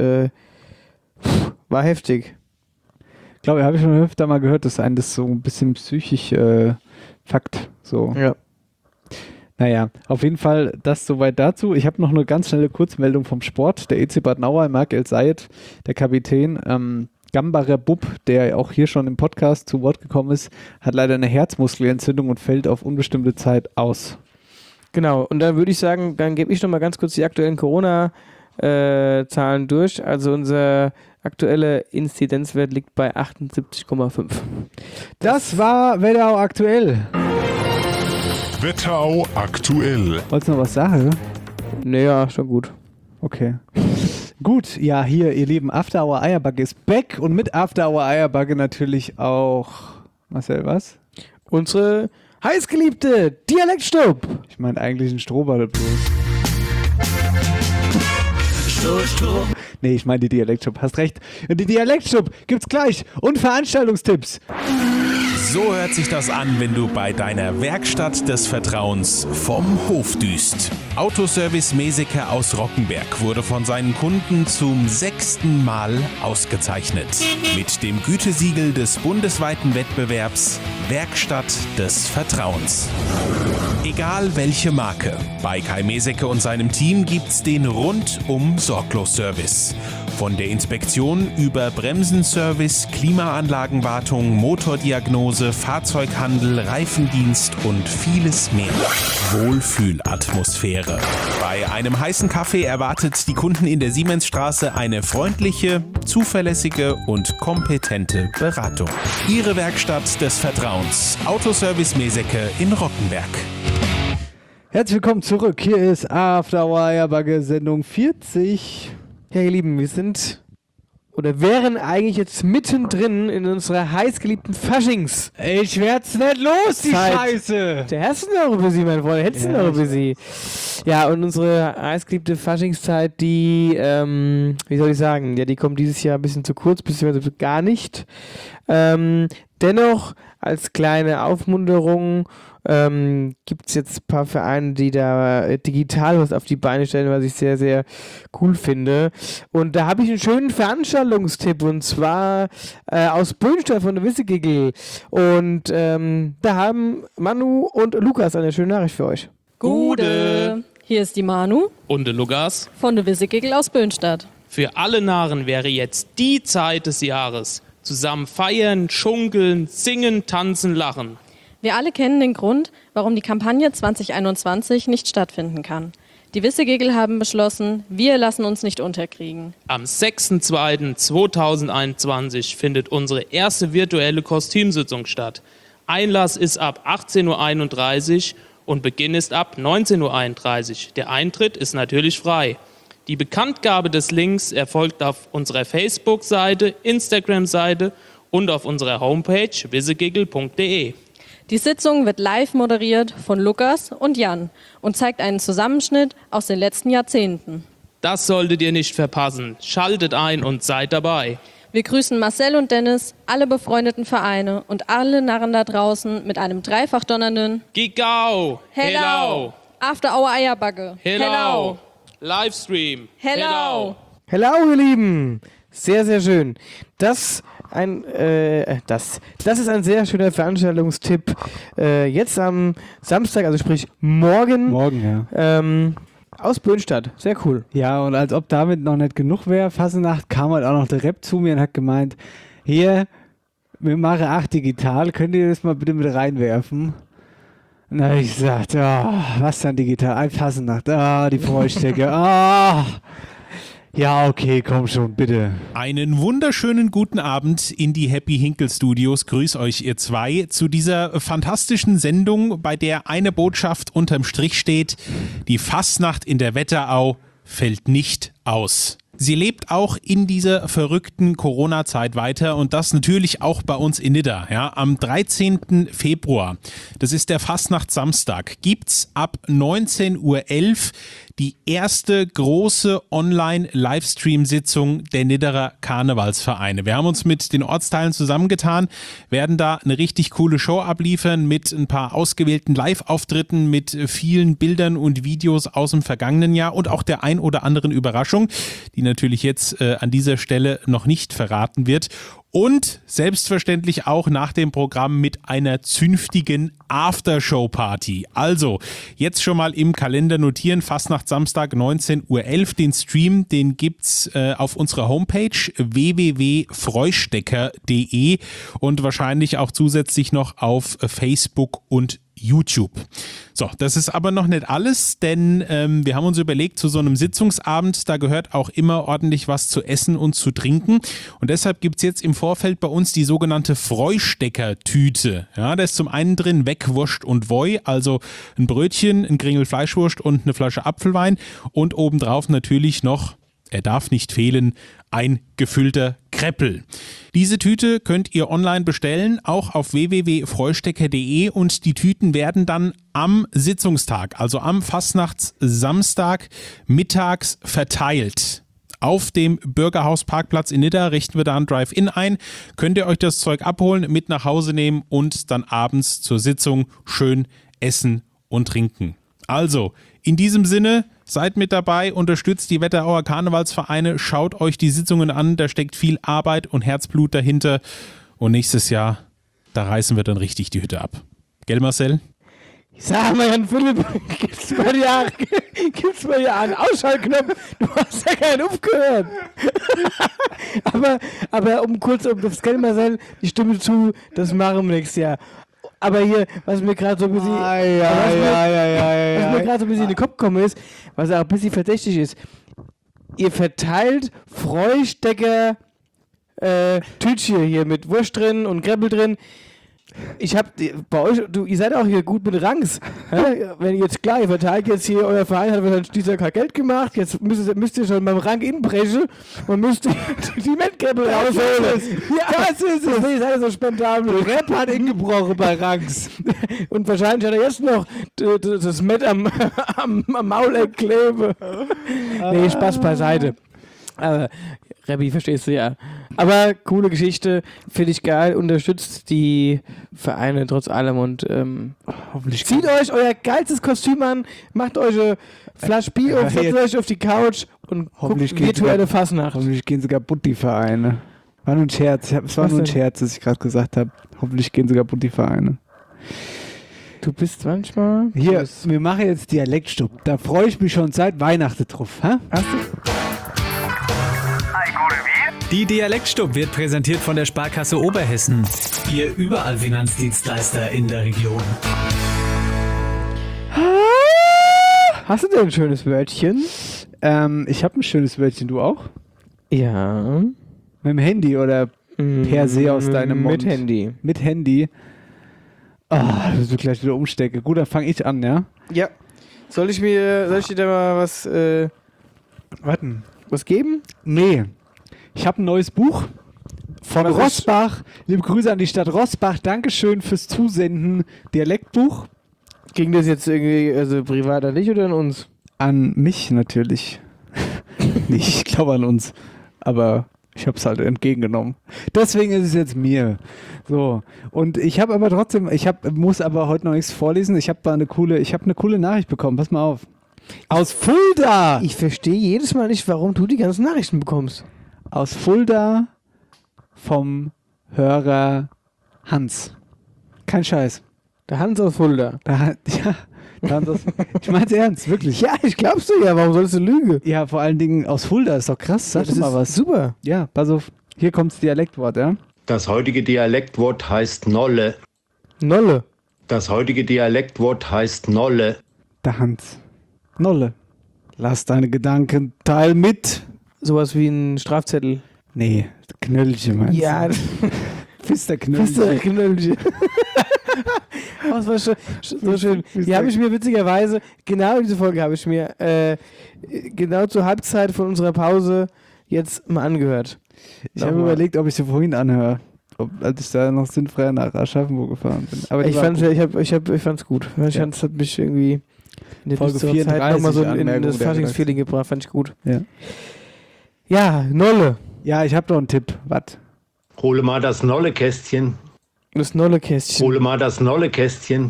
Speaker 2: war heftig.
Speaker 1: Ich glaube, habe ich schon öfter mal gehört, dass einen das so ein bisschen psychisch fuckt. So.
Speaker 2: Ja.
Speaker 1: Naja, auf jeden Fall das soweit dazu. Ich habe noch eine ganz schnelle Kurzmeldung vom Sport. Der EC Bad Nauheim, Marc El-Sayed, der Kapitän, Gambarer Bub, der auch hier schon im Podcast zu Wort gekommen ist, hat leider eine Herzmuskelentzündung und fällt auf unbestimmte Zeit aus.
Speaker 2: Genau, und dann würde ich sagen, dann gebe ich noch mal ganz kurz die aktuellen Corona-Zahlen durch. Also unser aktueller Inzidenzwert liegt bei 78,5.
Speaker 1: Das war Wetterau aktuell.
Speaker 8: Wetterau aktuell.
Speaker 1: Wolltest du noch was sagen?
Speaker 2: Naja, schon gut.
Speaker 1: Okay. Gut, ja, hier, ihr Lieben, After Hour Eierbacke ist back und mit After Hour Eierbacke natürlich auch, Marcel, was?
Speaker 2: Unsere heißgeliebte Dialektstub.
Speaker 1: Ich meine eigentlich ein Strohball bloß. Nee, ich meine die Dialektstub, hast recht. Die Dialektstub gibt's gleich und Veranstaltungstipps.
Speaker 3: So hört sich das an, wenn du bei deiner Werkstatt des Vertrauens vom Hof düst. Autoservice Meseke aus Rockenberg wurde von seinen Kunden zum 6. Mal ausgezeichnet. Mit dem Gütesiegel des bundesweiten Wettbewerbs Werkstatt des Vertrauens. Egal welche Marke, bei Kai Meseke und seinem Team gibt's den rundum Sorglos-Service. Von der Inspektion über Bremsenservice, Klimaanlagenwartung, Motordiagnose, Fahrzeughandel, Reifendienst und vieles mehr. Wohlfühlatmosphäre. Bei einem heißen Kaffee erwartet die Kunden in der Siemensstraße eine freundliche, zuverlässige und kompetente Beratung. Ihre Werkstatt des Vertrauens. Autoservice Meseke in Rockenberg.
Speaker 1: Herzlich willkommen zurück. Hier ist After Hour Eierbacke Sendung 40.
Speaker 2: Ja, ihr Lieben, wir sind oder wären eigentlich jetzt mittendrin in unserer heißgeliebten Faschings.
Speaker 1: Ich werd's nicht los, die Scheiße!
Speaker 2: Der hast du noch über sie, mein Freund, hättest du noch über sie. Ja, und unsere heißgeliebte Faschingszeit, die, wie soll ich sagen, ja, die kommt dieses Jahr ein bisschen zu kurz, beziehungsweise gar nicht. Dennoch, als kleine Aufmunterung, gibt es jetzt ein paar Vereine, die da digital was auf die Beine stellen, was ich sehr, sehr cool finde. Und da habe ich einen schönen Veranstaltungstipp, und zwar aus Böhnstadt von der Wissegigel. Und da haben Manu und Lukas eine schöne Nachricht für euch.
Speaker 16: Gude! Hier ist die Manu
Speaker 17: und der Lukas
Speaker 16: von der Wissegigel aus Böhnstadt.
Speaker 17: Für alle Narren wäre jetzt die Zeit des Jahres, Zusammen feiern, schunkeln, singen, tanzen, lachen.
Speaker 16: Wir alle kennen den Grund, warum die Kampagne 2021 nicht stattfinden kann. Die Wissegegel haben beschlossen, wir lassen uns nicht unterkriegen.
Speaker 17: Am 6.2.2021 findet unsere erste virtuelle Kostümsitzung statt. Einlass ist ab 18.31 Uhr und Beginn ist ab 19.31 Uhr. Der Eintritt ist natürlich frei. Die Bekanntgabe des Links erfolgt auf unserer Facebook-Seite, Instagram-Seite und auf unserer Homepage wissegegel.de.
Speaker 16: Die Sitzung wird live moderiert von Lukas und Jan und zeigt einen Zusammenschnitt aus den letzten Jahrzehnten.
Speaker 17: Das solltet ihr nicht verpassen. Schaltet ein und seid dabei.
Speaker 16: Wir grüßen Marcel und Dennis, alle befreundeten Vereine und alle Narren da draußen mit einem dreifach donnernden
Speaker 17: Gigau!
Speaker 16: Hello! After Hour Eierbacke!
Speaker 17: Hello! Livestream!
Speaker 16: Hello!
Speaker 2: Hello, ihr Lieben! Sehr, sehr schön. Das ist ein sehr schöner Veranstaltungstipp. Jetzt am Samstag, also sprich morgen.
Speaker 1: Morgen, ja.
Speaker 2: Aus Böhnstadt. Sehr cool.
Speaker 1: Ja, und als ob damit noch nicht genug wäre, Fasnacht, kam halt auch noch der Rap zu mir und hat gemeint, hier, wir machen 8 digital, könnt ihr das mal bitte mit reinwerfen? Und da habe ich gesagt, was dann digital? Ein Fasnacht, die Freudenstecke, Ja, okay, komm schon, bitte.
Speaker 3: Einen wunderschönen guten Abend in die Happy Hinkel Studios. Grüß euch, ihr zwei, zu dieser fantastischen Sendung, bei der eine Botschaft unterm Strich steht: Die Fasnacht in der Wetterau fällt nicht aus. Sie lebt auch in dieser verrückten Corona-Zeit weiter und das natürlich auch bei uns in Nidda. Ja, am 13. Februar, das ist der Fasnacht-Samstag, gibt's ab 19.11 Uhr die erste große Online-Livestream-Sitzung der Nidderer Karnevalsvereine. Wir haben uns mit den Ortsteilen zusammengetan, werden da eine richtig coole Show abliefern mit ein paar ausgewählten Live-Auftritten, mit vielen Bildern und Videos aus dem vergangenen Jahr und auch der ein oder anderen Überraschung, die natürlich jetzt an dieser Stelle noch nicht verraten wird. Und selbstverständlich auch nach dem Programm mit einer zünftigen Aftershow-Party. Also jetzt schon mal im Kalender notieren, Fasnacht Samstag 19.11 Uhr. Den Stream, den gibt's auf unserer Homepage www.freustecker.de und wahrscheinlich auch zusätzlich noch auf Facebook und YouTube. So, das ist aber noch nicht alles, denn wir haben uns überlegt, zu so einem Sitzungsabend, da gehört auch immer ordentlich was zu essen und zu trinken und deshalb gibt es jetzt im Vorfeld bei uns die sogenannte Freustecker-Tüte. Ja, da ist zum einen drin Weckwurst und Woi, also ein Brötchen, ein Kringel Fleischwurst und eine Flasche Apfelwein und obendrauf natürlich noch, er darf nicht fehlen, ein gefüllter Kreppel. Diese Tüte könnt ihr online bestellen, auch auf www.freustecker.de und die Tüten werden dann am Sitzungstag, also am Fasnachtssamstag mittags verteilt. Auf dem Bürgerhausparkplatz in Nidda richten wir da ein Drive-In ein. Könnt ihr euch das Zeug abholen, mit nach Hause nehmen und dann abends zur Sitzung schön essen und trinken. Also, in diesem Sinne, seid mit dabei, unterstützt die Wetterauer Karnevalsvereine, schaut euch die Sitzungen an, da steckt viel Arbeit und Herzblut dahinter und nächstes Jahr, da reißen wir dann richtig die Hütte ab. Gell, Marcel?
Speaker 2: Sag mal, Jan Philipp, gibt's mal ja einen Ausschaltknopf? Du hast ja keinen aufgehört. aber um kurz auf das Gell, Marcel, die Stimme zu, das machen wir nächstes Jahr. Aber hier, was mir gerade so ein bisschen, was mir gerade so ein bisschen in den Kopf gekommen ist, was auch ein bisschen verdächtig ist, ihr verteilt Freustecker Tütchen hier mit Wurst drin und Kreppel drin. Ich hab bei euch, ihr seid auch hier gut mit Rangs. Wenn ihr jetzt klar, ihr verteilt jetzt hier, euer Verein hat wahrscheinlich dieser Jahr Geld gemacht, jetzt müsst ihr schon beim Rang inbrechen und müsst die Mettkreppel rausholen. Ja, das ist es. Ihr seid so spontan. Der Rap hat ingebrochen bei Rangs. Und wahrscheinlich hat er jetzt noch das Met am Mauleck kleben. Nee, Spaß beiseite. Aber Rebbi, verstehst du ja. Aber coole Geschichte, finde ich geil, unterstützt die Vereine trotz allem und hoffentlich zieht euch euer geilstes Kostüm an, macht euch eine Flasche Bier und setzt euch auf die Couch und guckt virtuelle Fasnacht.
Speaker 1: Hoffentlich gehen sogar Butti-Vereine. War nur ein Scherz, es war nur ein Scherz, was ich gerade gesagt habe. Hoffentlich gehen sogar Butti-Vereine.
Speaker 2: Du bist manchmal...
Speaker 1: Hier, wir machen jetzt Dialektstub. Da freue ich mich schon seit Weihnachten drauf. Hä?
Speaker 2: Hast du...
Speaker 1: Die Dialektstub wird präsentiert von der Sparkasse Oberhessen. Ihr überall Finanzdienstleister in der Region.
Speaker 2: Hast du denn ein schönes Wörtchen?
Speaker 1: Ich habe ein schönes Wörtchen, du auch?
Speaker 2: Ja.
Speaker 1: Mit dem Handy oder per se aus deinem Mund?
Speaker 2: Mit Handy.
Speaker 1: Mit Handy. Ah, das wird gleich wieder umstecke. Gut, dann fange ich an, ja?
Speaker 2: Ja. Soll ich dir da mal was,
Speaker 1: Warten.
Speaker 2: was geben?
Speaker 1: Nee. Ich habe ein neues Buch von Rossbach. Liebe Grüße an die Stadt Rossbach. Dankeschön fürs Zusenden. Dialektbuch.
Speaker 2: Ging das jetzt irgendwie, also privat an dich oder an uns?
Speaker 1: An mich natürlich. Ich glaube an uns. Aber ich habe es halt entgegengenommen. Deswegen ist es jetzt mir. So. Und ich habe aber trotzdem, muss aber heute noch nichts vorlesen. Ich habe eine coole Nachricht bekommen. Pass mal auf. Aus Fulda!
Speaker 2: Ich verstehe jedes Mal nicht, warum du die ganzen Nachrichten bekommst.
Speaker 1: Aus Fulda vom Hörer Hans. Kein Scheiß.
Speaker 2: Der Hans aus Fulda.
Speaker 1: Ich mein's ernst, wirklich.
Speaker 2: Ja, ich glaub's dir ja. Warum sollst du lügen?
Speaker 1: Ja, vor allen Dingen aus Fulda ist doch krass. Sag doch mal was.
Speaker 2: Super.
Speaker 1: Ja, pass auf. Hier kommt's Dialektwort, ja?
Speaker 18: Das heutige Dialektwort heißt Nolle.
Speaker 2: Nolle?
Speaker 18: Das heutige Dialektwort heißt Nolle.
Speaker 1: Der Hans. Nolle. Lass deine Gedanken teil mit.
Speaker 2: Sowas wie ein Strafzettel.
Speaker 1: Nee, Knöllchen meinst du?
Speaker 2: Ja.
Speaker 1: Pfisterknöllchen.
Speaker 2: Pfisterknöllchen. Oh, das war so schön. Die habe ich mir witzigerweise, genau diese Folge habe ich mir genau zur Halbzeit von unserer Pause jetzt mal angehört.
Speaker 1: Ich habe überlegt, ob ich sie vorhin anhöre, als ich da noch sinnfrei nach Aschaffenburg gefahren bin. Aber
Speaker 2: ich fand's gut. Ich fand's hat mich irgendwie in der
Speaker 1: Folge
Speaker 2: Zeit nochmal so in das Faschingsfeeling gebracht, fand ich gut. Ja, Nolle.
Speaker 1: Ja, ich habe noch einen Tipp. Was?
Speaker 18: Hole mal das Nolle-Kästchen.
Speaker 2: Das Nolle-Kästchen.
Speaker 18: Hole mal das Nolle-Kästchen.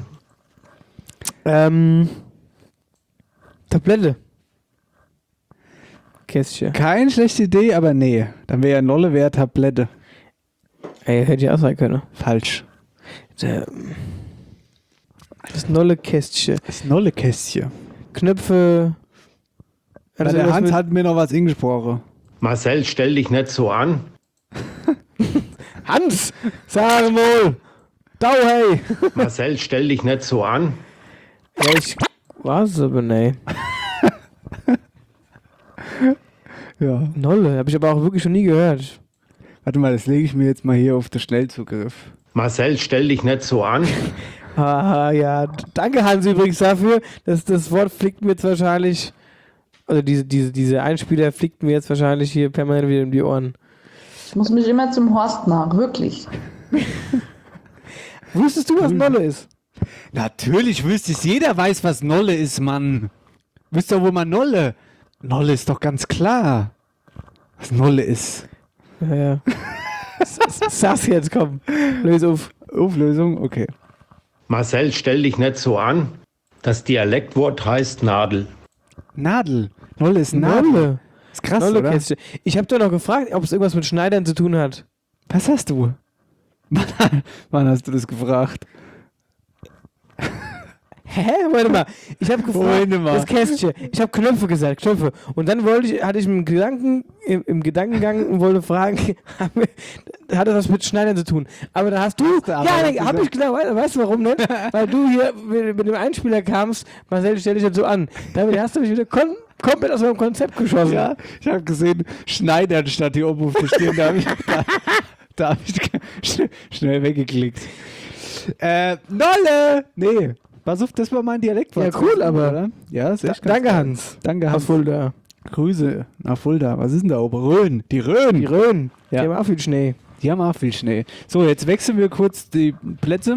Speaker 2: Tablette. Kästchen.
Speaker 1: Keine schlechte Idee, aber nee. Dann wäre ja Nolle Tablette.
Speaker 2: Ey, hätte ich auch sein können.
Speaker 1: Falsch.
Speaker 2: Das Nolle-Kästchen.
Speaker 1: Das Nolle-Kästchen.
Speaker 2: Knöpfe.
Speaker 1: Bei der Hans hat mir noch was ingesprochen.
Speaker 18: Marcel, stell dich nicht so an.
Speaker 2: Hans, sag mal. Dau, hey.
Speaker 18: Marcel, stell dich nicht so an.
Speaker 2: Ja, ich weiß aber nicht.
Speaker 1: Ja.
Speaker 2: Nolle, habe ich aber auch wirklich schon nie gehört.
Speaker 1: Warte mal, das lege ich mir jetzt mal hier auf den Schnellzugriff.
Speaker 18: Marcel, stell dich nicht so an.
Speaker 2: Haha, ja. Danke, Hans, übrigens dafür. Das Wort fliegt mir jetzt wahrscheinlich, also diese Einspieler fliegt mir jetzt wahrscheinlich hier permanent wieder um die Ohren.
Speaker 19: Ich muss mich immer zum Horst nach, wirklich.
Speaker 2: Wusstest du, was Nolle ist?
Speaker 1: Natürlich wüsste es. Jeder weiß, was Nolle ist, Mann. Wisst ihr wohl mal Nolle? Nolle ist doch ganz klar, was Nolle ist.
Speaker 2: Ja. Sag's jetzt, komm. Löse auf.
Speaker 1: Auflösung, okay.
Speaker 18: Marcel, stell dich nicht so an. Das Dialektwort heißt Nadel.
Speaker 1: Nadel? Nolle ist Nadel.
Speaker 2: Nolle.
Speaker 1: Ist krass,
Speaker 2: Nolle-Kästchen. Ich habe doch noch gefragt, ob es irgendwas mit Schneidern zu tun hat.
Speaker 1: Was hast du? Wann hast du das gefragt?
Speaker 2: Hä? Warte mal. Ich habe gefragt, das Kästchen. Ich habe Knöpfe gesagt, Knöpfe. Und dann hatte ich einen Gedanken, im Gedankengang und wollte fragen, hat das was mit Schneidern zu tun? Aber da hast du, habe ich genau, weißt du warum nicht? Weil du hier mit dem Einspieler kamst, Marcel, stell dich jetzt so an. Damit hast du mich wieder komplett aus meinem Konzept geschossen.
Speaker 1: Ja, ich habe gesehen, Schneidern statt hier oben auf der Stirn. Da habe ich schnell weggeklickt. Nolle! Nee. Pass auf, das war mein Dialekt.
Speaker 2: Ja, cool, aber.
Speaker 1: Oder? Ja, ist echt
Speaker 2: Danke,
Speaker 1: geil.
Speaker 2: Hans.
Speaker 1: Danke, Hans.
Speaker 2: Aus Fulda.
Speaker 1: Grüße nach Fulda. Was ist denn da oben? Rhön. Die Rhön.
Speaker 2: Die Rhön.
Speaker 1: Ja.
Speaker 2: Die haben auch viel Schnee.
Speaker 1: Die haben auch viel Schnee. So, jetzt wechseln wir kurz die Plätze.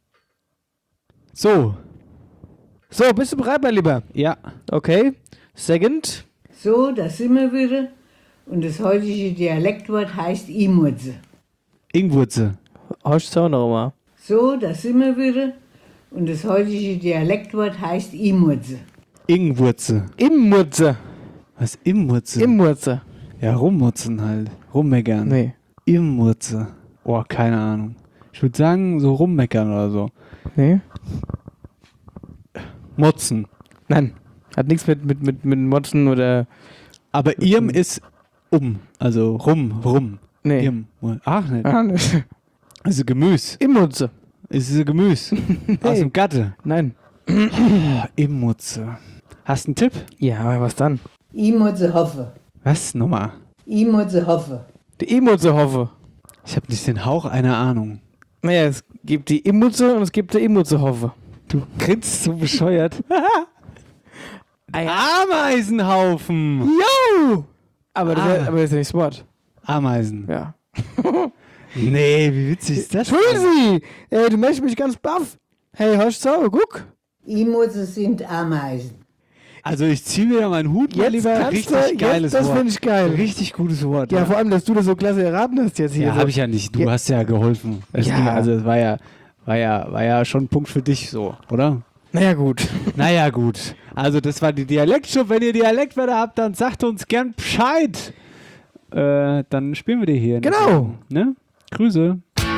Speaker 1: So,
Speaker 2: bist du bereit, mein Lieber?
Speaker 1: Ja.
Speaker 2: Okay. Second.
Speaker 20: So, da sind wir wieder. Und das heutige Dialektwort heißt Imurze.
Speaker 1: Ingwurze.
Speaker 2: Hast du auch noch mal?
Speaker 20: So, da sind wir wieder. Und das heutige Dialektwort heißt Imurze.
Speaker 1: Ingwurze.
Speaker 2: Immurze.
Speaker 1: Was? Immurze?
Speaker 2: Immurze.
Speaker 1: Ja, rummurzen halt. Rummeckern.
Speaker 2: Nee.
Speaker 1: Immurze. Oh, keine Ahnung. Ich würde sagen, so rummeckern oder so.
Speaker 2: Nee.
Speaker 1: Motzen.
Speaker 2: Nein. Hat nichts mit Motzen oder.
Speaker 1: Aber Irm ist Also rum.
Speaker 2: Nee.
Speaker 1: Ach, nicht.
Speaker 2: nicht.
Speaker 1: Also Gemüse.
Speaker 2: Immutze.
Speaker 1: Ist es Gemüse? Aus dem Gatte?
Speaker 2: Nein.
Speaker 1: Immutze. Hast du einen Tipp?
Speaker 2: Ja, was dann?
Speaker 20: Immutze Hoffe.
Speaker 1: Was nochmal?
Speaker 20: Immutze Hoffe.
Speaker 2: Die Immutze Hoffe.
Speaker 1: Ich habe nicht den Hauch einer Ahnung.
Speaker 2: Naja, es gibt die Immutze und es gibt die Immutze Hoffe.
Speaker 1: Du grinst so bescheuert. Ameisenhaufen.
Speaker 2: Jo! Aber das ist ja nicht das Wort.
Speaker 1: Ameisen.
Speaker 2: Ja.
Speaker 1: Nee, wie witzig ist das?
Speaker 2: Entschuldigung, du machst mich ganz baff. Hey, hörst du so? Guck.
Speaker 20: Immutze sind Ameisen.
Speaker 1: Also ich ziehe mir meinen Hut mal lieber. Richtig geiles Wort.
Speaker 2: Das finde ich geil.
Speaker 1: Richtig gutes Wort.
Speaker 2: Ja, vor allem, dass du das so klasse erraten hast jetzt hier.
Speaker 1: Ja,
Speaker 2: so.
Speaker 1: habe ich ja nicht. Du hast ja geholfen. Es war ja schon ein Punkt für dich so, oder?
Speaker 2: Naja, gut.
Speaker 1: Also das war die Dialektshow. Wenn ihr Dialektwörter habt, dann sagt uns gern Bescheid. Dann spielen wir die hier.
Speaker 2: Genau.
Speaker 1: Ne? Grüße.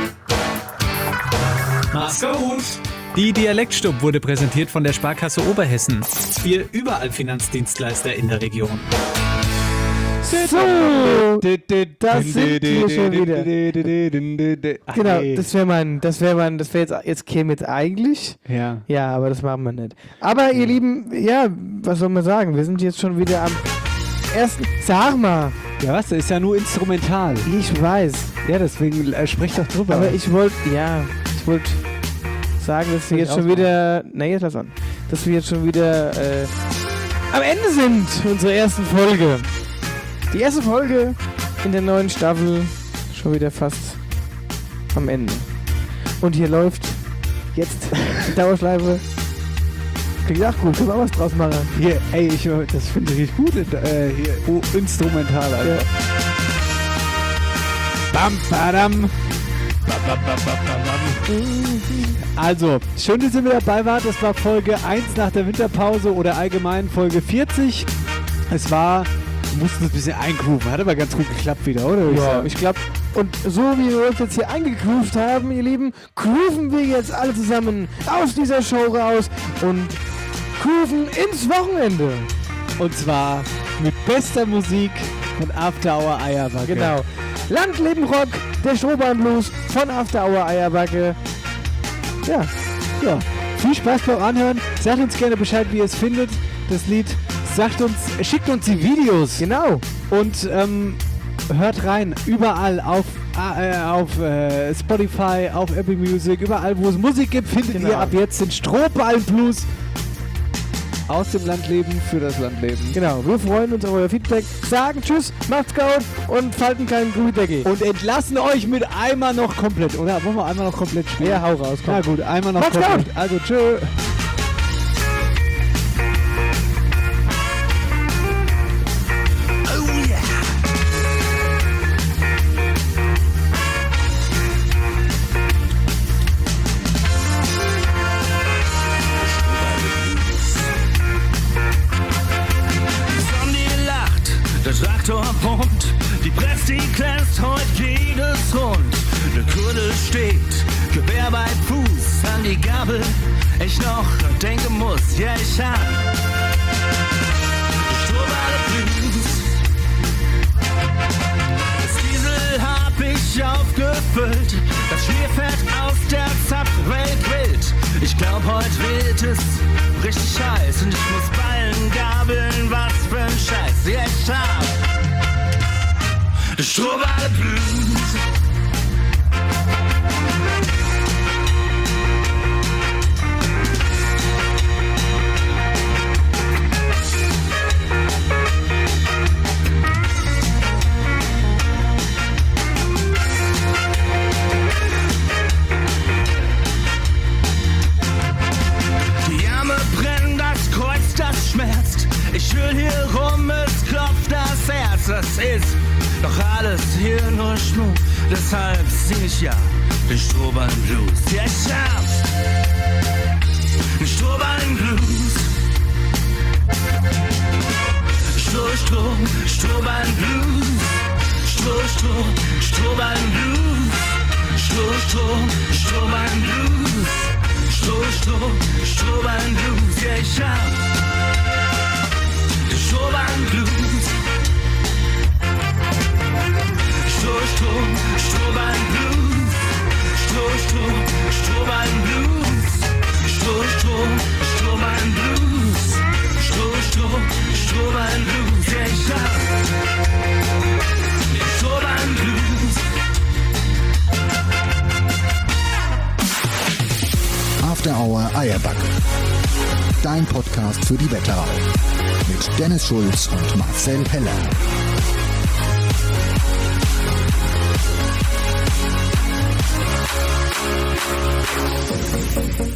Speaker 21: Mach's gut. Die Dialektstub wurde präsentiert von der Sparkasse Oberhessen. Wir überall Finanzdienstleister in der Region.
Speaker 2: So, das sind wir schon wieder. Genau, das wäre jetzt käme jetzt eigentlich.
Speaker 1: Ja.
Speaker 2: Ja, aber das machen wir nicht. Aber ihr Lieben, ja, was soll man sagen? Wir sind jetzt schon wieder am ersten. Sag mal.
Speaker 1: Ja, was? Das ist ja nur instrumental.
Speaker 2: Ich weiß.
Speaker 1: Ja, deswegen sprich doch drüber.
Speaker 2: Aber ich wollte sagen, dass wir jetzt schon wieder. Nee, jetzt lass an. Dass wir jetzt schon wieder am Ende sind unserer ersten Folge. Die erste Folge in der neuen Staffel schon wieder fast am Ende. Und hier läuft jetzt die Dauerschleife. Klingt auch gut, können wir auch was draus machen.
Speaker 1: Hier, ey, das finde ich richtig gut. Hier, instrumental, Alter. Ja. Bam, badam. Also, schön, dass ihr wieder dabei wart. Das war Folge 1 nach der Winterpause oder allgemein Folge 40. Es war, wir mussten uns ein bisschen eingrooven. Hat aber ganz gut geklappt wieder, oder?
Speaker 2: Ja, ich glaube. Und so wie wir uns jetzt hier eingegroovt haben, ihr Lieben, grooven wir jetzt alle zusammen aus dieser Show raus und grooven ins Wochenende.
Speaker 1: Und zwar mit bester Musik von After Hour Eierbacke.
Speaker 2: Genau. Land, Leben, Rock, der Strohbahnblues von After Hour Eierbacke. Ja.
Speaker 1: Viel Spaß beim Anhören. Sagt uns gerne Bescheid, wie ihr es findet, das Lied. Schickt uns die Videos.
Speaker 2: Genau.
Speaker 1: Und hört rein. Überall auf Spotify, auf Apple Music, überall, wo es Musik gibt, findet ihr ab jetzt den Strohballenblues. Aus dem Landleben für das Landleben.
Speaker 2: Genau, wir freuen uns auf euer Feedback. Sagen Tschüss, macht's gut und falten keinen Gründeckel.
Speaker 1: Und entlassen euch mit einmal noch komplett, oder? Wollen wir einmal noch komplett spielen?
Speaker 2: Ja, hau raus, komm.
Speaker 1: Na gut, einmal noch
Speaker 2: macht's
Speaker 1: komplett.
Speaker 2: Gut.
Speaker 1: Also tschö.
Speaker 5: Traktor pumpt, die Presse glänzt heute jedes Rund. Der Kurde steht, Gewehr bei Fuß, an die Gabel ich noch denken muss, ja ich hab Strohballe Blues. Das Diesel hab ich aufgefüllt, das Schmierfett aus der Zapfwelt wild. Ich glaub heute wird es richtig heiß und ich muss Ballen gabeln, was für ein Scheiß. Ja ich hab Strohballe Blues. Die Arme brennen, das Kreuz, das schmerzt. Ich will hier rum, es klopft das Herz. Das ist doch alles hier nur Schmuck, deshalb sing ich ja den Strohballen-Blues. Ja, ich hab den Strohballen-Blues. Strohballen-Blues. Strohballen-Blues. Strohballen-Blues. Strohballen-Blues. Ja, ich hab den Strohballen-Blues.
Speaker 4: Backe. Dein Podcast für die Wetterau. Mit Dennis Schulz und Marcel Heller.